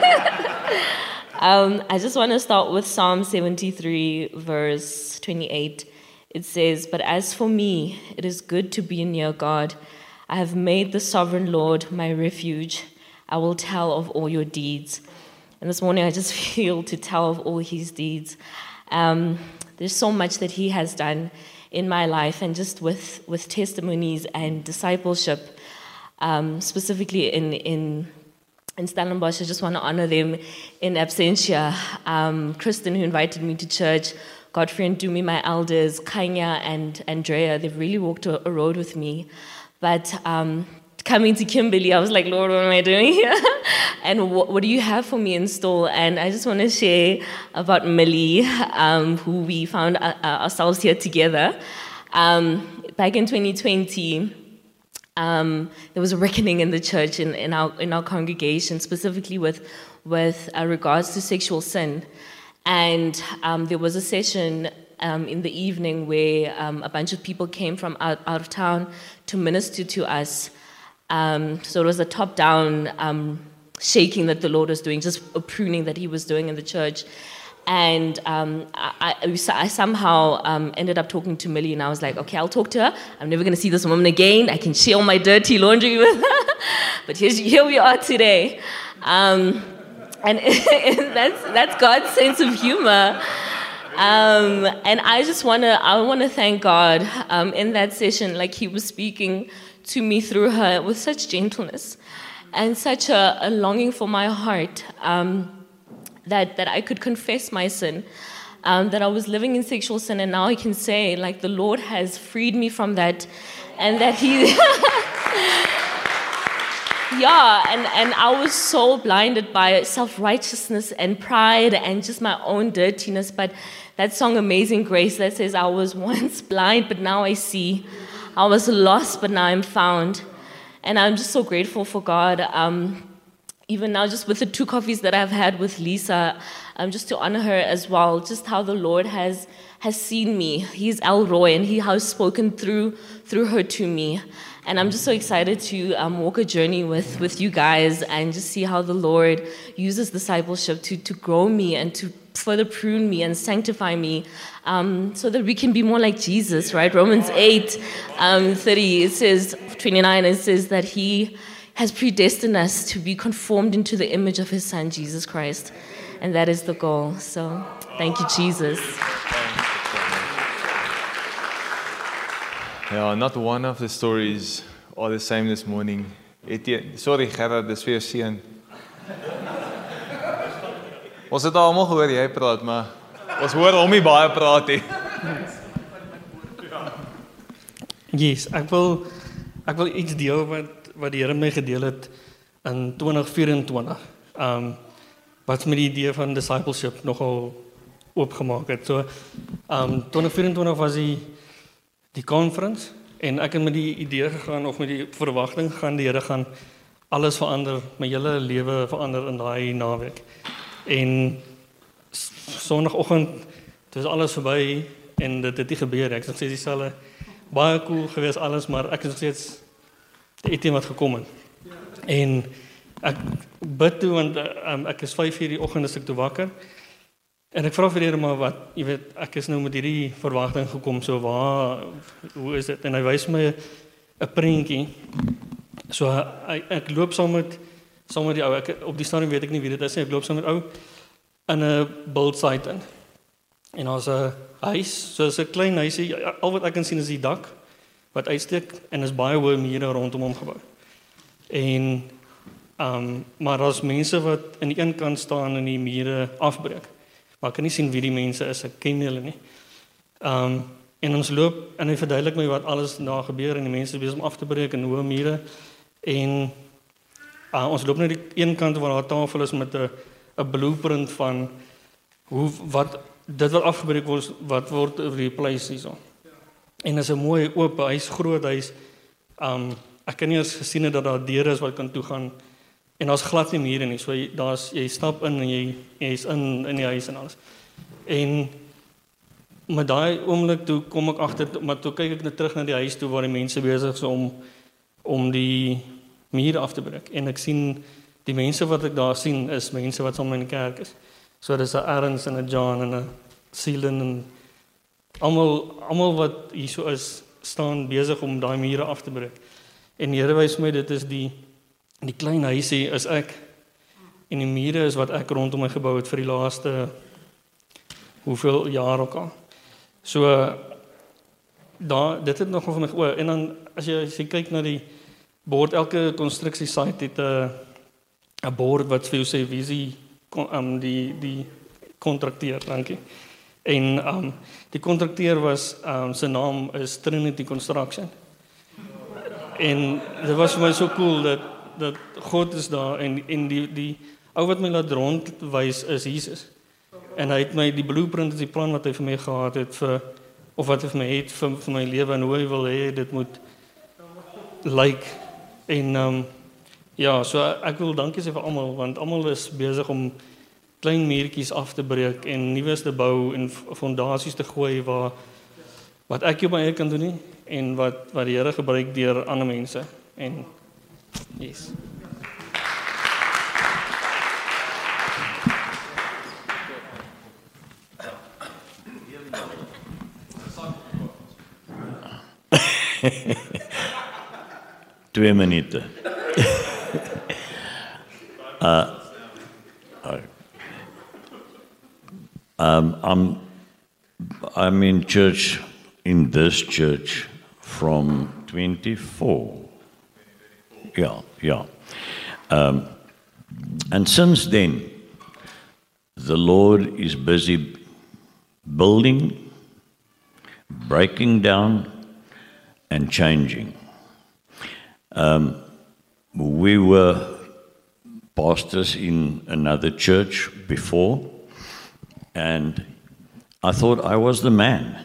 I just want to start with Psalm 73, verse 28. It says, "But as for me, it is good to be near God. I have made the sovereign Lord my refuge. I will tell of all your deeds." And this morning I just feel to tell of all His deeds. There's so much that He has done in my life, and just with testimonies and discipleship, specifically in Stellenbosch. I just want to honor them in absentia. Kristen, who invited me to church, Godfrey and Dumi, my elders, Kanya and Andrea, they've really walked a road with me. But coming to Kimberley, I was like, Lord, what am I doing here? And what do you have for me in store? And I just want to share about Millie, who we found ourselves here together. Back in 2020, there was a reckoning in the church, in our congregation, specifically with regards to sexual sin. And there was a session in the evening where a bunch of people came from out of town to minister to us. So it was a top-down shaking that the Lord was doing, just a pruning that He was doing in the church. And I somehow ended up talking to Millie, and I was like, okay, I'll talk to her. I'm never going to see this woman again. I can share all my dirty laundry with her. But here we are today. And that's God's sense of humor. And I want to thank God in that session, like He was speaking to me through her with such gentleness and such a longing for my heart, that I could confess my sin, that I was living in sexual sin, and now I can say, like, the Lord has freed me from that, and that He... Yeah, and I was so blinded by self-righteousness and pride and just my own dirtiness, but that song, Amazing Grace, that says, I was once blind, but now I see. I was lost, but now I'm found. And I'm just so grateful for God. Even now, just with the 2 coffees that I've had with Lisa, just to honor her as well, just how the Lord has seen me. He's El Roy, and He has spoken through her to me. And I'm just so excited to walk a journey with you guys and just see how the Lord uses discipleship to grow me and to further prune me and sanctify me, so that we can be more like Jesus, right? Romans 8:30, it says, 29, it says that He has predestined us to be conformed into the image of His Son, Jesus Christ. And that is the goal. So thank you, Jesus. Yeah, not one of the stories are the same this morning. Etienne, sorry Gerard, dis vir jou seun. Ons het almal gehoor jy praat, maar ons hoor hom nie baie praat nie. Yes, ek wil iets deel wat die Here my gedeel het in 2024. Wat met die idee van discipleship nogal oopgemaak het. So 2024 was die conference, en ek het met die idee gegaan, of met die verwagting gegaan, die Here gaan alles verander, my hele lewe verander in daai naweek. En Sondagoggend, het was alles verby, en dit het nie gebeur. Ek sê dieselfde, baie cool gewees alles, maar ek is nog steeds die Etienne wat gekom het. En ek bid toe, want ek is 5:00 die oggend as ek toe wakker. En ek vra vir die Here, maar wat, jy weet, ek is nou met hierdie verwagting gekom, so hoe is dit? En hy wys my 'n prentjie. So ek loop saam met die ou, op die stadium weet ek nie wie dit is nie, ek loop saam met ou in 'n bultsite in. En daar's 'n huis, so 'n klein huisie, al wat ek kan sien is die dak wat uitsteek, en is baie hoë mure rondom hom gebou. En maar daar's mense wat aan die een kant staan en die mure afbreek. Maar ek kan nie sien wie die mense is, ek ken hulle nie. En ons loop, en hy verduidelik my wat alles daar gebeur, en die mense is besig om af te breek in hoë mure. En ons loop na die een kant waar daar 'n tafel is met 'n blueprint van wat afgebreek word, wat word replace hierso. En is 'n mooi oop huis, groot huis. Ek kan nie eens gesien het dat daar deure is wat kan toe gaan. En daar's glad nie mure nie. So jy stap in en jy's in die huis en alles. En met daai oomblik toe kom ek agter, maar toe kyk ek net terug na die huis toe waar die mense besig is om die mure af te breek. En ek sien die mense wat ek daar sien is mense wat saam in die kerk is. So dis 'n Ernst en 'n John en 'n Seelen en almal wat hier so is staan besig om daai mure af te breek. En die Here wys my dit is die klein huisie is ek, en die mure is wat ek rondom my gebou het vir die laaste hoeveel jaar ook al. So dit het nogal vir my en dan as jy kyk na die bord, elke konstruksie site het 'n bord wat vir jou sê wie die kontrakteur, dankie. En die kontrakteur was, sy naam is Trinity Construction. En dit was vir my so cool dat God is daar en die ou wat my laat rondwys is Jesus. En hy het my die blueprint, die plan wat hy vir my gehad het of wat hy vir my het vir my lewe en hoe hy wil hê dit moet lyk. En ja, so ek wil dankie sê vir almal want almal is besig om klein muurtjies af te breek en nuus te bou en fondasies te gooi wat ek op my eie kan doen nie en wat die Here gebruik deur ander mense. En yes. Twee minute. I'm in church, in this church, from 24. Yeah. And since then, the Lord is busy building, breaking down, and changing. We were pastors in another church before, and I thought I was the man.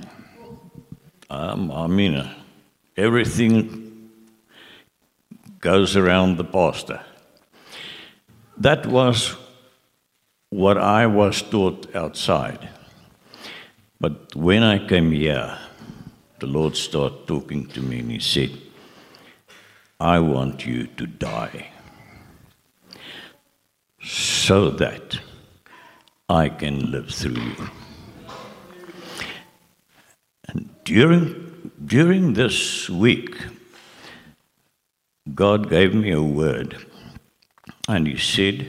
I mean, everything goes around the pastor. That was what I was taught outside. But when I came here, the Lord started talking to me and He said, I want you to die so that I can live through you. And during this week, God gave me a word, and He said,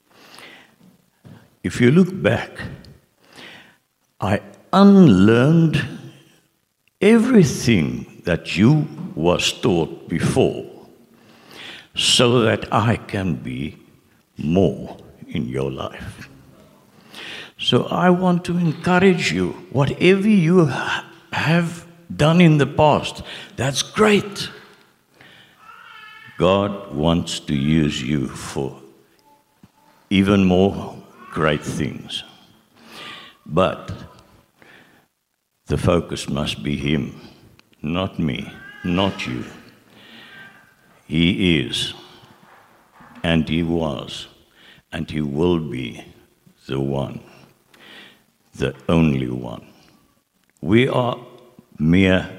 if you look back, I unlearned everything that you was taught before, so that I can be more in your life. So I want to encourage you, whatever you have done in the past, that's great. God wants to use you for even more great things. But the focus must be Him, not me, not you. He is, and He was, and He will be the one, the only one. We are mere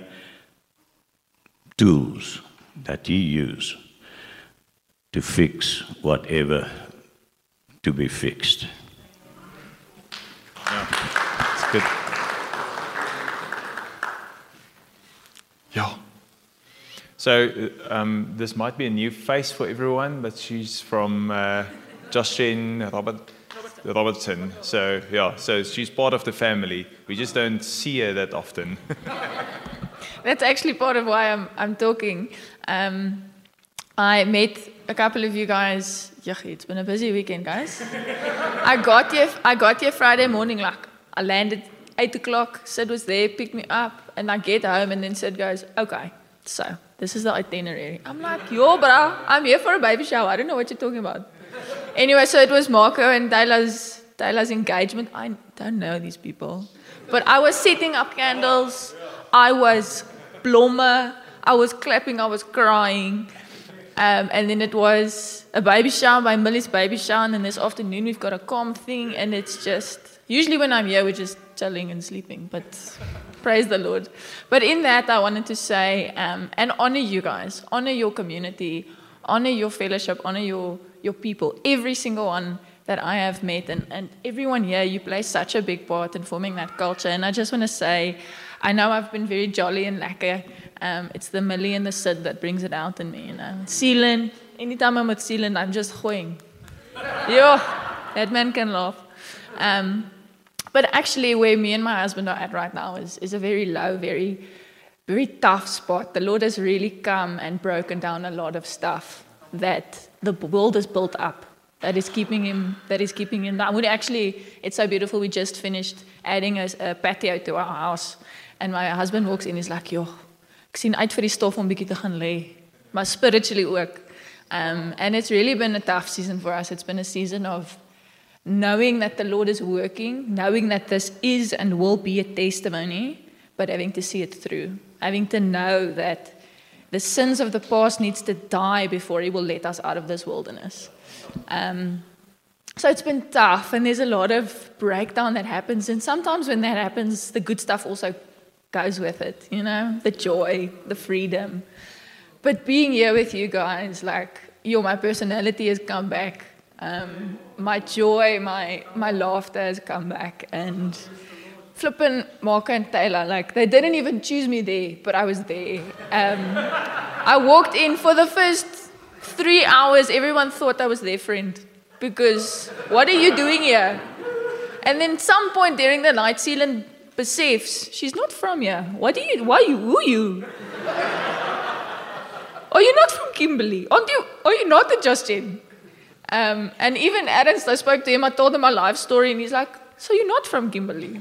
tools that He uses to fix whatever to be fixed. Yeah, that's good. Yeah. So this might be a new face for everyone, but she's from Jocelyn Robertson. So yeah, so she's part of the family. We just don't see her that often. That's actually part of why I'm talking. I met a couple of you guys. It's been a busy weekend, guys. I got here Friday morning. Like I landed 8 o'clock. Sid was there, picked me up, and I get home, and then Sid goes, "Okay, so this is the itinerary." I'm like, "Yo, bro, I'm here for a baby shower. I don't know what you're talking about." Anyway, so it was Marco and Taylor's engagement. I don't know these people, but I was setting up candles. I was blommer. I was clapping. I was crying. And then it was a baby shower, by Millie's baby shower, and then this afternoon we've got a calm thing, and it's just, usually when I'm here we're just chilling and sleeping, but praise the Lord. But in that I wanted to say, and honor you guys, honor your community, honor your fellowship, honor your people, every single one that I have met, and everyone here, you play such a big part in forming that culture. And I just want to say, I know I've been very jolly and lekker. It's the Millie and the Sid that brings it out in me, you know. Seelan, anytime I'm with Seelan, I'm just going. Yo, that man can laugh. But actually, where me and my husband are at right now is a very low, very, very tough spot. The Lord has really come and broken down a lot of stuff that the world has built up that is keeping him down. It's so beautiful. We just finished adding a patio to our house. And my husband walks in, he's like, "Joh, ek sien uit vir die stof om bietjie te gaan lê." Maar spiritually ook. And it's really been a tough season for us. It's been a season of knowing that the Lord is working, knowing that this is and will be a testimony, but having to see it through. Having to know that the sins of the past needs to die before He will let us out of this wilderness. So it's been tough, and there's a lot of breakdown that happens, and sometimes when that happens, the good stuff also goes with it, the joy, the freedom. But being here with you guys, my personality has come back, my joy, my laughter has come back, and flippin' Mark and Taylor, they didn't even choose me there, but I was there. I walked in for the first 3 hours, everyone thought I was their friend, because what are you doing here? And then some point during the night, Seelan besefs, she's not from here. Who are you? Are you not from Kimberley? Are you not the Just Jen? And even Ernst, I spoke to him, I told him my life story, and he's like, "So you're not from Kimberley?"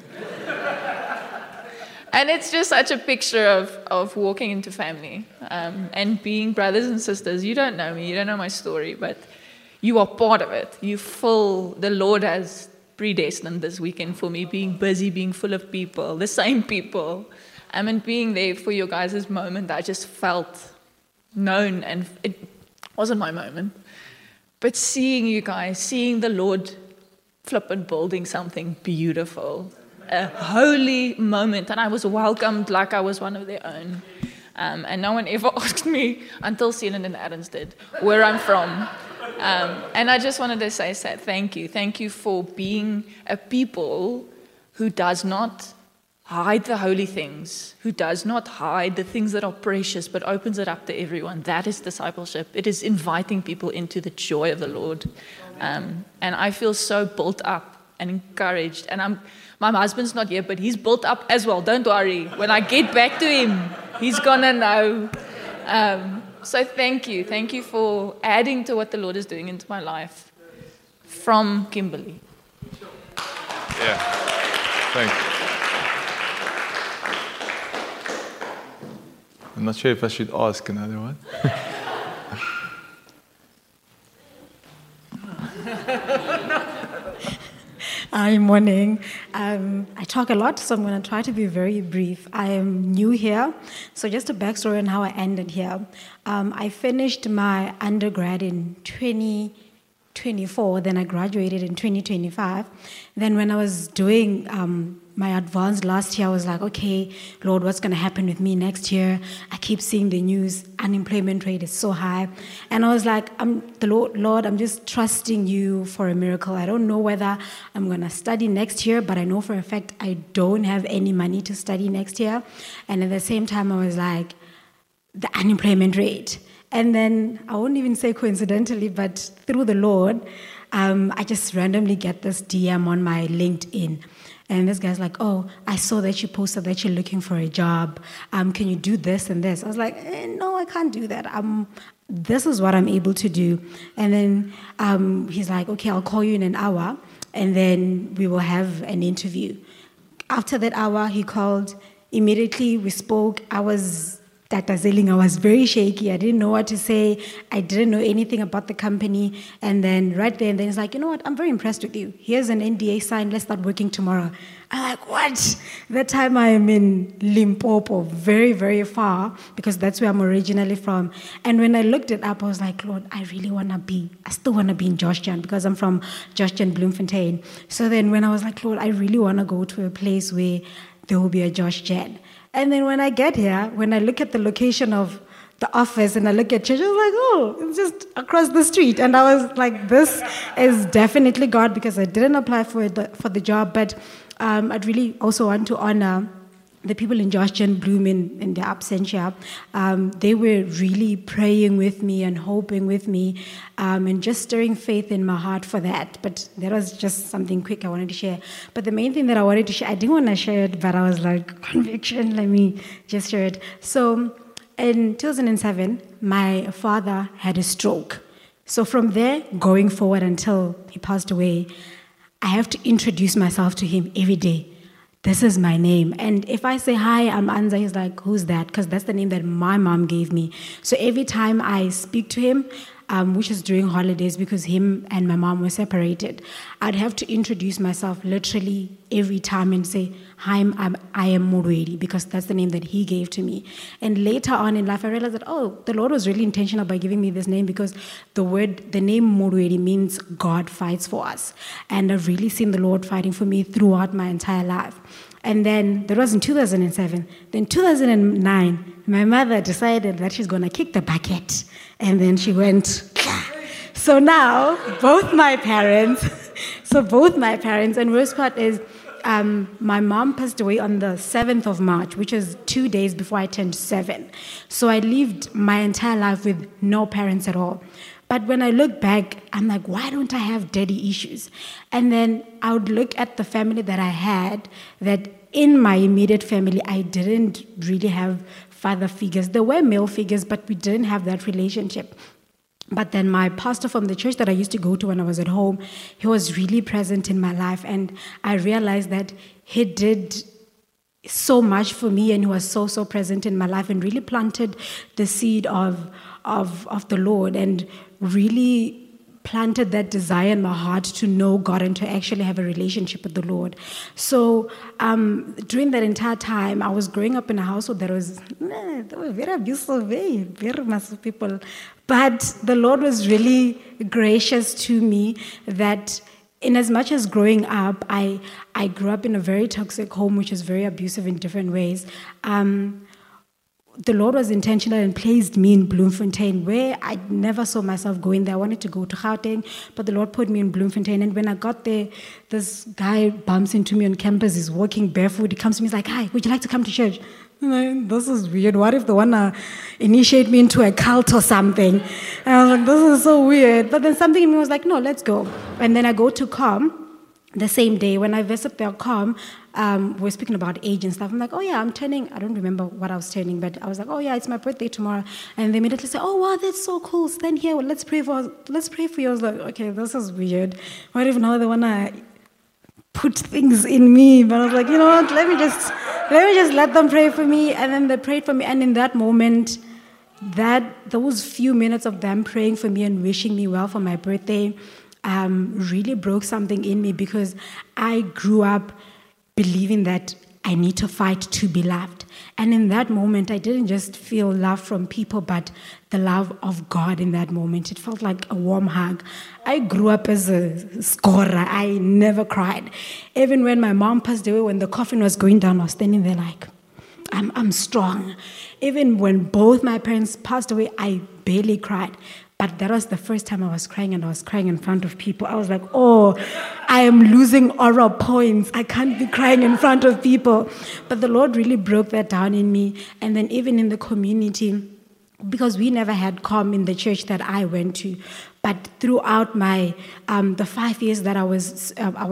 And it's just such a picture of walking into family and being brothers and sisters. You don't know me, you don't know my story, but you are part of it. The Lord has predestined this weekend for me, being busy, being full of people, the same people. And being there for your guys' moment, I just felt known, and it wasn't my moment. But seeing you guys, seeing the Lord flippin' building something beautiful, a holy moment, and I was welcomed like I was one of their own. And no one ever asked me, until Seelan and Adams did, where I'm from. And I just wanted to say thank you. Thank you for being a people who does not hide the holy things, who does not hide the things that are precious, but opens it up to everyone. That is discipleship. It is inviting people into the joy of the Lord. And I feel so built up and encouraged. And my husband's not here, but he's built up as well. Don't worry. When I get back to him, he's going to know. So thank you. Thank you for adding to what the Lord is doing into my life from Kimberley. Yeah. Thanks. I'm not sure if I should ask another one. Hi, morning. I talk a lot, so I'm going to try to be very brief. I am new here, so just a backstory on how I ended here. I finished my undergrad in 2024, then I graduated in 2025. Then when I was doing my advanced last year, I was like, okay, Lord, what's going to happen with me next year? I keep seeing the news, unemployment rate is so high. And I was like, Lord, I'm just trusting you for a miracle. I don't know whether I'm going to study next year, but I know for a fact I don't have any money to study next year. And at the same time, I was like, the unemployment rate. And then I won't even say coincidentally, but through the Lord, I just randomly get this DM on my LinkedIn. And this guy's like, oh, I saw that you posted that you're looking for a job. Can you do this and this? I was like, no, I can't do that. This is what I'm able to do. And then he's like, okay, I'll call you in an hour, and then we will have an interview. After that hour, he called. Immediately, we spoke. I was I was very shaky. I didn't know what to say. I didn't know anything about the company. And then right there, and then he's like, you know what? I'm very impressed with you. Here's an NDA signed. Let's start working tomorrow. I'm like, what? That time I am in Limpopo, very, very far, because that's where I'm originally from. And when I looked it up, I was like, Lord, I still want to be in Josjan, because I'm from Josjan, Bloemfontein. So then when I was like, Lord, I really want to go to a place where there will be a Josjan. And then when I get here, when I look at the location of the office and I look at church, I was like, oh, it's just across the street. And I was like, this is definitely God, because I didn't apply for the job. But I'd really also want to honor the people in Josjan Bloem in their absentia. They were really praying with me and hoping with me and just stirring faith in my heart for that. But that was just something quick I wanted to share. But the main thing that I wanted to share, I didn't want to share it, but I was like, conviction, let me just share it. So in 2007, my father had a stroke. So from there, going forward until he passed away, I have to introduce myself to him every day. This is my name. And if I say, hi, I'm Anza, he's like, who's that? Because that's the name that my mom gave me. So every time I speak to him, which is during holidays because him and my mom were separated, I'd have to introduce myself literally every time and say, hi, I am Murwedi, because that's the name that he gave to me. And later on in life, I realized that, the Lord was really intentional by giving me this name, because the name Murwedi means God fights for us. And I've really seen the Lord fighting for me throughout my entire life. And then that was in 2007. Then 2009, my mother decided that she's going to kick the bucket. And then she went. So now, both my parents, and worst part is, my mom passed away on the 7th of March, which is 2 days before I turned 7. So I lived my entire life with no parents at all. But when I look back, I'm like, why don't I have daddy issues? And then I would look at the family that I had, that in my immediate family, I didn't really have father figures. There were male figures, but we didn't have that relationship. But then my pastor from the church that I used to go to when I was at home, he was really present in my life. And I realized that he did so much for me, and he was so present in my life, and really planted the seed of the Lord, and really planted that desire in my heart to know God and to actually have a relationship with the Lord. So during that entire time, I was growing up in a household that was they were very abusive, very massive people. But the Lord was really gracious to me that in as much as growing up, I grew up in a very toxic home, which is very abusive in different ways. The Lord was intentional and placed me in Bloemfontein, where I never saw myself going there. I wanted to go to Gauteng, but the Lord put me in Bloemfontein. And when I got there, this guy bumps into me on campus. He's walking barefoot. He comes to me, he's like, hi, would you like to come to church? I'm like, this is weird. What if they want to initiate me into a cult or something? And I was like, this is so weird. But then something in me was like, no, let's go. And then I go to COM the same day. When I visit their COM, we're speaking about age and stuff. I'm like, oh yeah, I'm turning, I don't remember what I was turning, but I was like, oh yeah, it's my birthday tomorrow. And they immediately say, oh wow, that's so cool. Stand here, let's pray for you. I was like, okay, this is weird. What if now they want to put things in me? But I was like, you know what, let me just let them pray for me. And then they prayed for me. And in that moment, those few minutes of them praying for me and wishing me well for my birthday really broke something in me, because I grew up believing that I need to fight to be loved. And in that moment, I didn't just feel love from people, but the love of God in that moment. It felt like a warm hug. I grew up as a scorer. I never cried. Even when my mom passed away, when the coffin was going down, I was standing there like, I'm strong. Even when both my parents passed away, I barely cried. But that was the first time I was crying, and I was crying in front of people. I was like, oh, I am losing oral points. I can't be crying in front of people. But the Lord really broke that down in me. And then even in the community, because we never had COM in the church that I went to, but throughout my the 5 years that I was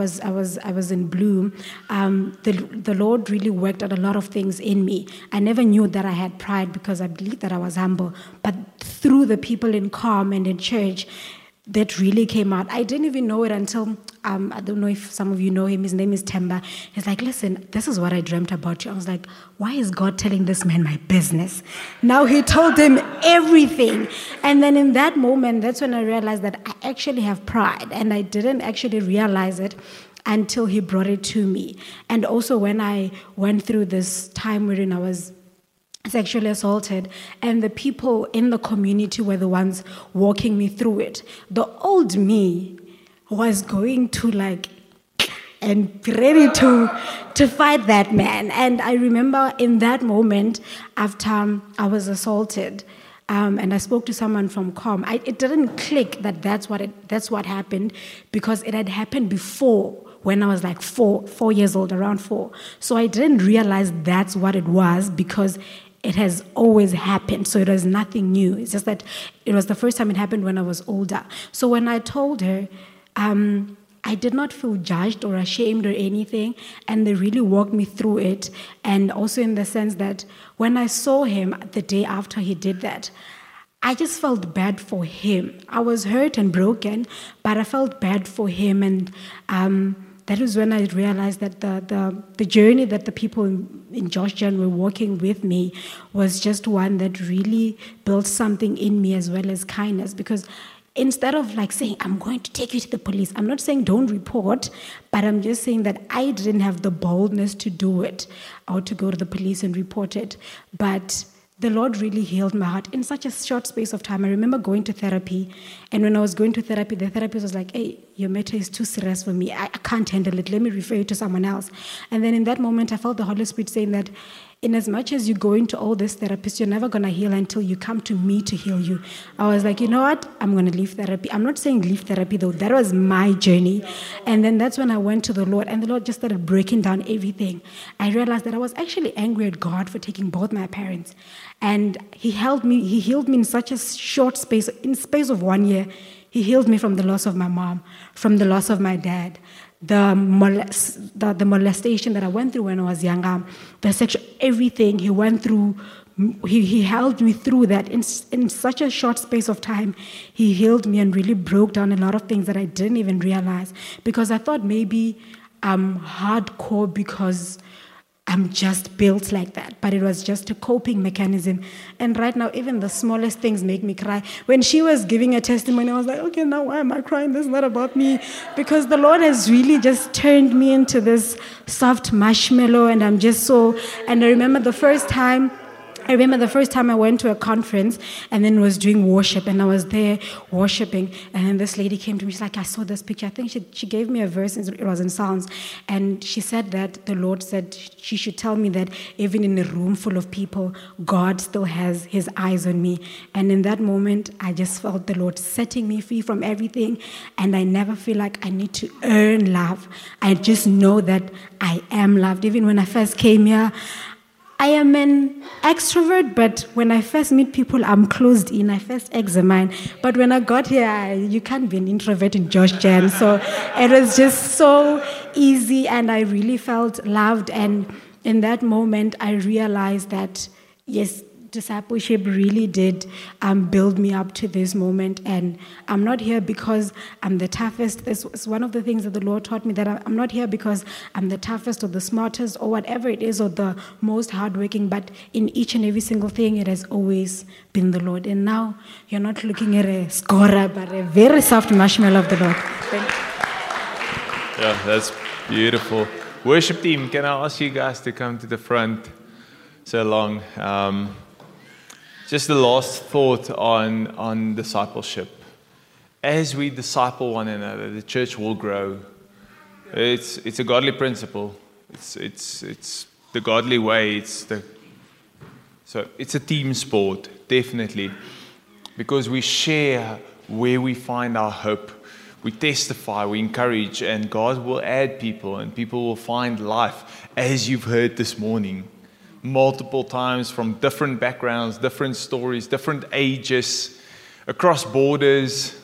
in Bloom, the Lord really worked out a lot of things in me. I never knew that I had pride, because I believed that I was humble. But through the people in COM and in church, that really came out. I didn't even know it until, I don't know if some of you know him, his name is Temba. He's like, listen, this is what I dreamt about you. I was like, why is God telling this man my business? Now he told him everything. And then in that moment, that's when I realized that I actually have pride, and I didn't actually realize it until he brought it to me. And also when I went through this time wherein I was sexually assaulted, and the people in the community were the ones walking me through it. The old me was going to and be ready to fight that man. And I remember in that moment, after I was assaulted, and I spoke to someone from COM, it didn't click that that's what happened, because it had happened before, when I was like 4 years old, around 4. So I didn't realize that's what it was, because it has always happened. So it was nothing new. It's just that it was the first time it happened when I was older. So when I told her, I did not feel judged or ashamed or anything, and they really walked me through it. And also in the sense that when I saw him the day after he did that, I just felt bad for him. I was hurt and broken, but I felt bad for him. And that was when I realized that the journey that the people in Georgetown were walking with me was just one that really built something in me as well as kindness. Because instead of like saying, I'm going to take you to the police, I'm not saying don't report, but I'm just saying that I didn't have the boldness to do it or to go to the police and report it. But the Lord really healed my heart in such a short space of time. I remember going to therapy, and when I was going to therapy, the therapist was like, hey, your matter is too serious for me. I can't handle it. Let me refer you to someone else. And then in that moment, I felt the Holy Spirit saying that in as much as you go into all these therapists, you're never going to heal until you come to me to heal you. I was like, you know what? I'm going to leave therapy. I'm not saying leave therapy, though. That was my journey. And then that's when I went to the Lord, and the Lord just started breaking down everything. I realized that I was actually angry at God for taking both my parents. And He healed me in such a short space, in space of 1 year. He healed me from the loss of my mom, from the loss of my dad, the molestation that I went through when I was younger, the sexual, everything He went through. He held me through that in such a short space of time. He healed me and really broke down a lot of things that I didn't even realize, because I thought maybe I'm hardcore because I'm just built like that. But it was just a coping mechanism. And right now, even the smallest things make me cry. When she was giving a testimony, I was like, okay, now why am I crying? This is not about me. Because the Lord has really just turned me into this soft marshmallow, and I'm just so... And I remember the first time I went to a conference and then was doing worship, and I was there worshiping, and then this lady came to me. She's like, I saw this picture. I think she gave me a verse, it was in Psalms, and she said that the Lord said she should tell me that even in a room full of people, God still has His eyes on me. And in that moment, I just felt the Lord setting me free from everything, and I never feel like I need to earn love. I just know that I am loved. Even when I first came here, I am an extrovert, but when I first meet people, I'm closed in. I first examine. But when I got here, you can't be an introvert in Georgetown. So it was just so easy, and I really felt loved. And in that moment, I realized that, yes, discipleship really did build me up to this moment. And I'm not here because I'm the toughest. This is one of the things that the Lord taught me, that I'm not here because I'm the toughest or the smartest or whatever it is, or the most hardworking, but in each and every single thing, it has always been the Lord. And now you're not looking at a scorer, but a very soft marshmallow of the Lord. Thank you. Yeah, that's beautiful. Worship team, can I ask you guys to come to the front so long? Just the last thought on discipleship. As we disciple one another, the church will grow. It's a godly principle. It's the godly way. So it's a team sport, definitely, because we share where we find our hope. We testify, we encourage, and God will add people, and people will find life, as you've heard this morning. Multiple times from different backgrounds, different stories, different ages, across borders.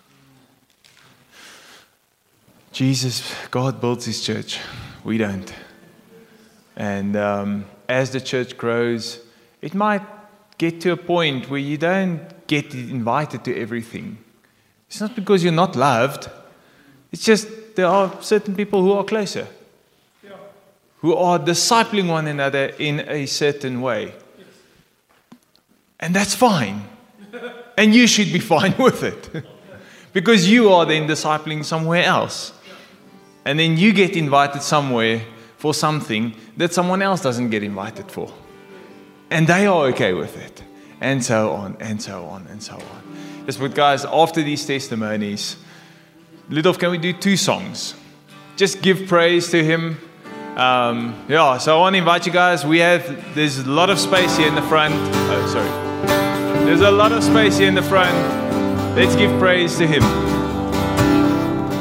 God builds His church. We don't. And as the church grows, it might get to a point where you don't get invited to everything. It's not because you're not loved. It's just there are certain people who are closer, who are discipling one another in a certain way. And that's fine. And you should be fine with it. Because you are then discipling somewhere else. And then you get invited somewhere for something that someone else doesn't get invited for. And they are okay with it. And so on, and so on, and so on. Yes, but guys, after these testimonies, Ludolf, can we do 2 songs? Just give praise to Him. So I want to invite you guys. There's a lot of space here in the front. There's a lot of space here in the front. Let's give praise to Him.